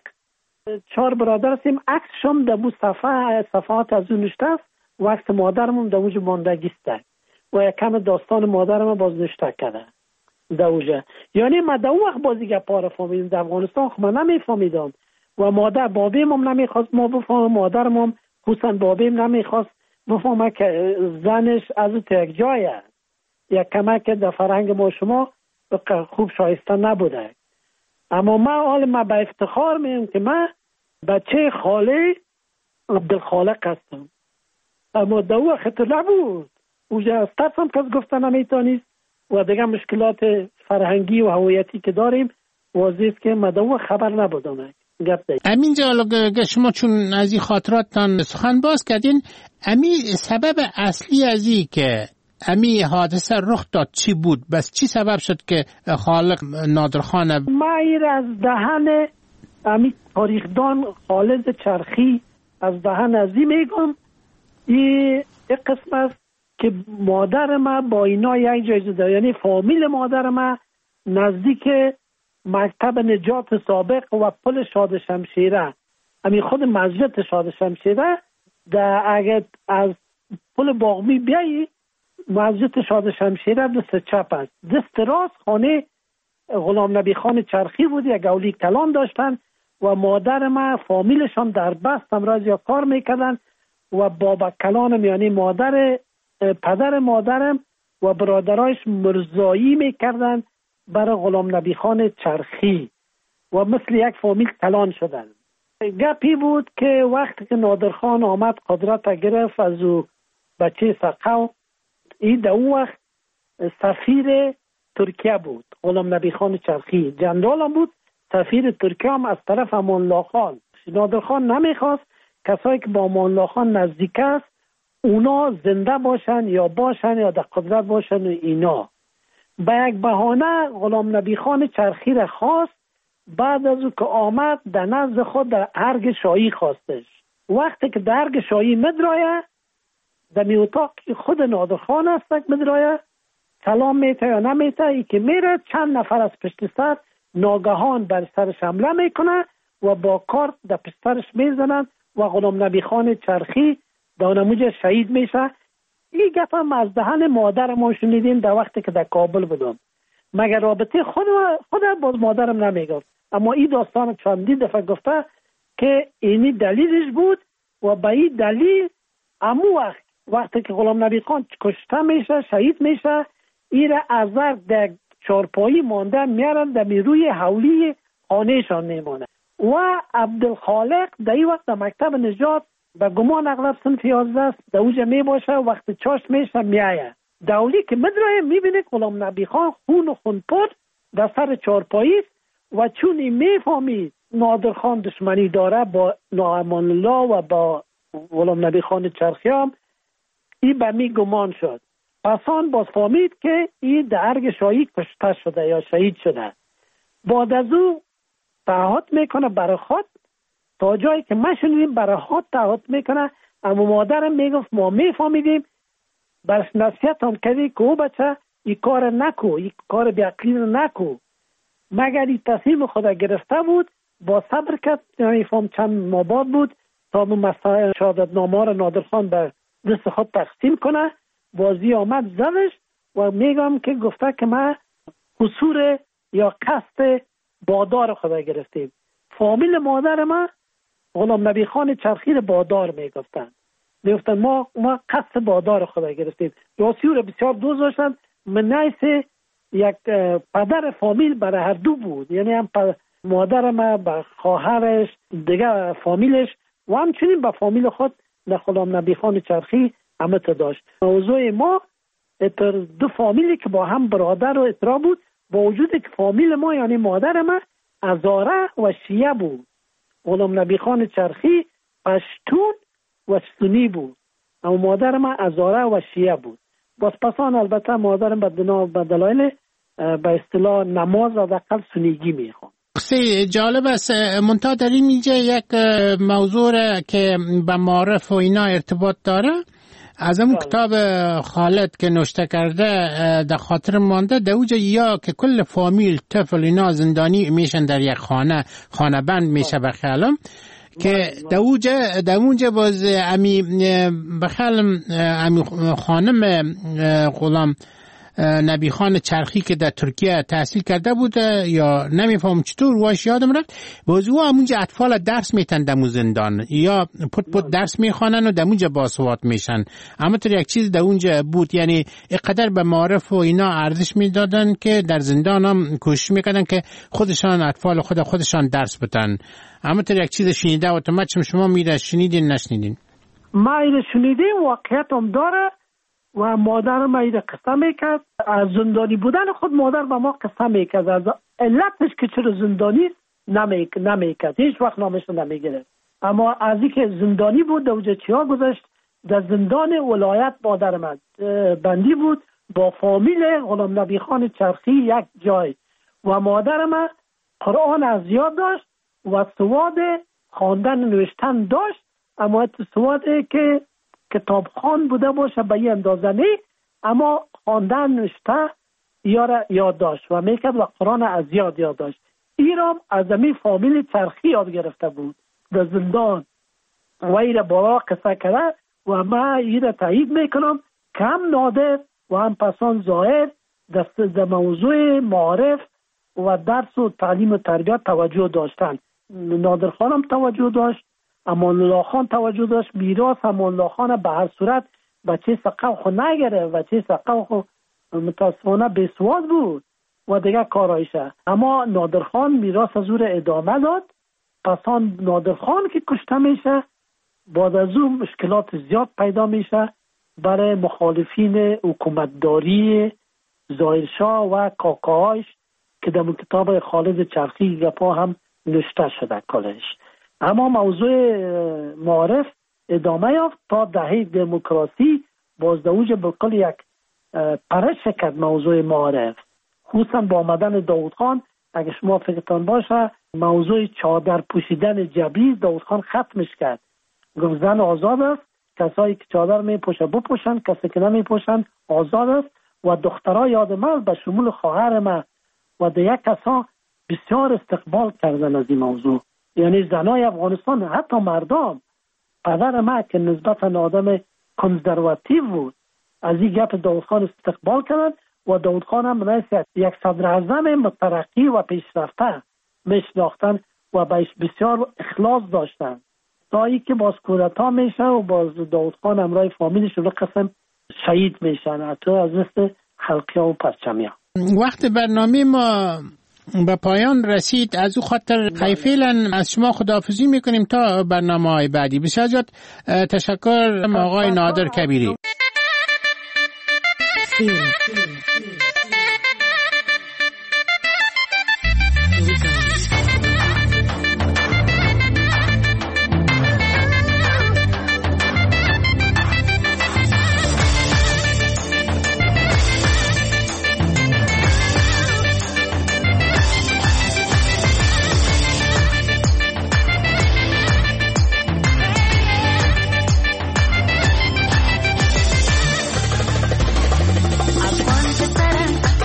4 برادر هستیم. عکسشم در بو صفحات از اون نوشته است و عکس مادرمون در اوج ماندگی است و یکم داستان مادرم باز نوشته کرده در اوجه. یعنی من در اون وقت بازی گپا رو فهمیدم. در افغانستان خب من نمیفهمیدم و مادر بابیم هم نمیخواست ما بفهمم. مادرم هم حسن بابیم نمیخواست بفهمم که زنش از اون یک جای است. یک کمک در فرهنگ ما شما خوب شایسته نبوده. اما من به افتخار میگم که من بچه خاله عبدالخالق هستم. اما در اون وقت نبود. اوجه از ترسم کس گفتن نمیتونید و دیگه مشکلات فرهنگی و هویتی که داریم واضح است که من در اون خبر نبودم. امین جان شما چون از این خاطراتتان سخن باز کردین، امین سبب اصلی از این که امی حادثه رخ داد چی بود؟ بس چی سبب شد که خالق نادرخان ما ایر از دهن امی تاریخدان خالد چرخی از دهن ازی میگم این قسم است که مادر ما با اینا یک جایزه داره، یعنی فامیل مادر ما نزدیک مکتب نجات سابق و پل شاد شمشیره، همین خود مسجد شاد شمشیره اگر از پل باغمی بیایی مسجد شاد شمشیره دست چپ است، دست راست خانه غلام نبی خان چرخی بود، یک اولی کلان داشتن و مادر ما فامیلشان در بست امراض یا کار میکردن و بابا کلانم یعنی پدر مادرم و برادرایش مرزایی میکردن برای غلام نبی خان چرخی و مثل یک فامیل کلان شدن. گپی بود که وقتی که نادرخان آمد قدرت گرفت از او بچه سقو، این در اون وقت سفیر ترکیه بود غلام نبی خان چرخی، جنرال هم بود، سفیر ترکیه هم از طرف امان الله خان. نادرخان نمیخواست کسایی که با امان الله خان نزدیک است اونا زنده باشن یا در قدرت باشن و اینا. به یک بهانه غلام نبی خان چرخی را خواست، بعد از او که آمد در نزد خود در ارگ شاهی خواستش. وقتی که در ارگ شاهی مدرایه در می اتاق خود نادرخان است مدرایه سلام میته یا نمیته، ای که میره چند نفر از پشت سر ناگهان بر سرش حمله میکنه و با کارت در پشت سرش میزنن و غلام نبی خان چرخی دانموج شهید میشه. این گپ هم از دهن مادر ما شنیدیم در وقتی که در کابل بودم، مگر رابطه خود باز مادرم نمیگفت، اما این داستان چندی دفعه گفته که اینی دلیلش بود و به این دلیل امو وقتی که غلام نبی خان کشته میشه شهید میشه این را از در چارپایی مانده میارن در روی حولی خانهشان میمانه و عبدالخالق در این وقت در مکتب نجات به گمان اغلب سنف 11 است در اوجه می باشه، وقتی چاشت میشه میایه دولی که مدرایه میبینه غلام نبی خان خون و خونپر در سر چارپایی و چون این میفهمید نادر خان دشمنی داره با امان الله و با غلام نبی خان چرخی هم این به می گمان شد. پسان باز فهمید که این در ارگ شاهی کشته شده یا شهید شده. بعد از او تعهد میکنه برای خود تا جایی که ما شنیدیم برای خود تعهد میکنه، اما مادرم میگفت ما میفهمیدیم برش نصیحت هم کردی که او بچه این کار نکو، این کار بیعقلی نکو، مگر این تصمیم خدا گرفته بود با صبر کرد. یعنی فهم چند ماباد بود تا مسائل شهادتنامه را نادرخان به دست خود تقسیم کنه. بازی آمد زدش و میگم که گفته که ما قصور یا قصد بادار خدا گرفتیم. فامیل مادر ما غلام نبی خان چرخی را بادار میگفتن، میگفتن ما قصد بادار خدا گرفتیم. یاسی را بسیار دوست داشتن، من نیست یک پدر فامیل برای هر دو بود، یعنی هم مادر ما به خواهرش دیگه فامیلش و همچنین به فامیل خود در غلام نبی خان چرخی همه داشت. موضوع ما دو فامیلی که با هم برادر و اترا بود، با وجودی که فامیل ما یعنی مادر ما هزاره و شیعه بود، غلام نبی خان چرخی پشتون و سنی بود، اما مادر ما هزاره و شیعه بود. باز پسان البته مادرم به دلایل به اصطلاح نماز و دقل سنیگی میخوان. جالب است منتها در اینجا یک موضوع که به معارف و اینا ارتباط داره. از اون کتاب خالد که نوشته کرده در خاطر مانده در اوجه یا که کل فامیل طفل اینا زندانی میشن در یک خانه بند میشه بخیالم که در اونجا باز امی بخیالم امی خانم غلام نبی خان چرخی که در ترکیه تحصیل کرده بوده یا نمیفهم چطور واش یادم رفت، باز او همونجا اطفال درس میتن دمو زندان یا پت درس میخوانن و دمونجا باسواد میشن. اما تو یک چیز در اونجا بود، یعنی اقدر به معارف و اینا ارزش میدادن که در زندان هم کوشش میکردن که خودشان اطفال خودشان درس بتن. اما تو یک چیز شنیده و تو شما میره شنیدین نشنیدین؟ ما اینو شنیدیم، واقعیت هم داره و مادر ما اینو قصه میکرد از زندانی بودن خود. مادر با ما قصه میکرد از علتش که چرا زندانی نمیکرد، هیچ وقت نامش نمیگرفت، اما از اینکه زندانی بود دوجه چیا گذاشت در زندان ولایت مادر ما بندی بود با فامیل غلام نبی خان چرخی یک جای و مادر ما قرآن از یاد داشت و سواد خواندن نوشتن داشت اما سواده که کتابخوان بوده باشه به این اندازه نه، اما خواندن نوشته یاد داشت و میکرد و قرآن از یاد داشت. ایرام از امی فامیل چرخی یاد گرفته بود در زندان و ایره بالا قصه کرده و ما ایره تایید میکنم که هم نادر و هم پسان ظاهر در موضوع معارف و درس و تعلیم و تربیت توجه داشتن. نادر خان هم توجه داشت، امان الله خان توجه داشت. میراث امان الله خان به هر صورت بچه سقف خو نگره، بچه سقف خو متاسفانه بیسواد بود و دیگه کارایشه. اما نادر خان میراث از او ادامه داد. پسان نادر خان که کشته میشه، بعد از اون مشکلات زیاد پیدا میشه برای مخالفین حکومتداری ظاهرشاه و کاکاهاش که در کتاب خالد چرخی گپا هم نوشته شده کلش. اما موضوع معارف ادامه یافت تا دهه دموکراسی باز در اوج بقل یک پرش کرد موضوع معارف، خصوصا با آمدن داود خان. اگه شما فکرتان باشه موضوع چادر پوشیدن جبری داود خان ختمش کرد، گفت زن آزاد است، کسایی که چادر می پوشه بپوشن، کسی که نمی پوشن آزاد است. و دخترها یاد من به شمول خواهر من و دیگه کسا بسیار استقبال کردن از این موضوع. یعنی زنای افغانستان، حتی مردم، پدر من که نسبتا آدم کنزرواتیو بود، از این گپ داود خان استقبال کردن و داود خان هم مثل یک صدر اعظم مترقی و پیشرفته میشناختن و بهش بسیار اخلاص داشتن. تا ای که باز کودتا میشه و باز داود خان همراه فامیلش رو قسم شهید میشن، حتی از مثل خلقی و پرچمی. وقت برنامه ما به پایان رسید، از او خاطر فعلا از شما خداحافظی میکنیم تا برنامه های بعدی. بسیار زیاد تشکر آقای نادر کبیری. افغان پسرم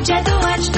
جدو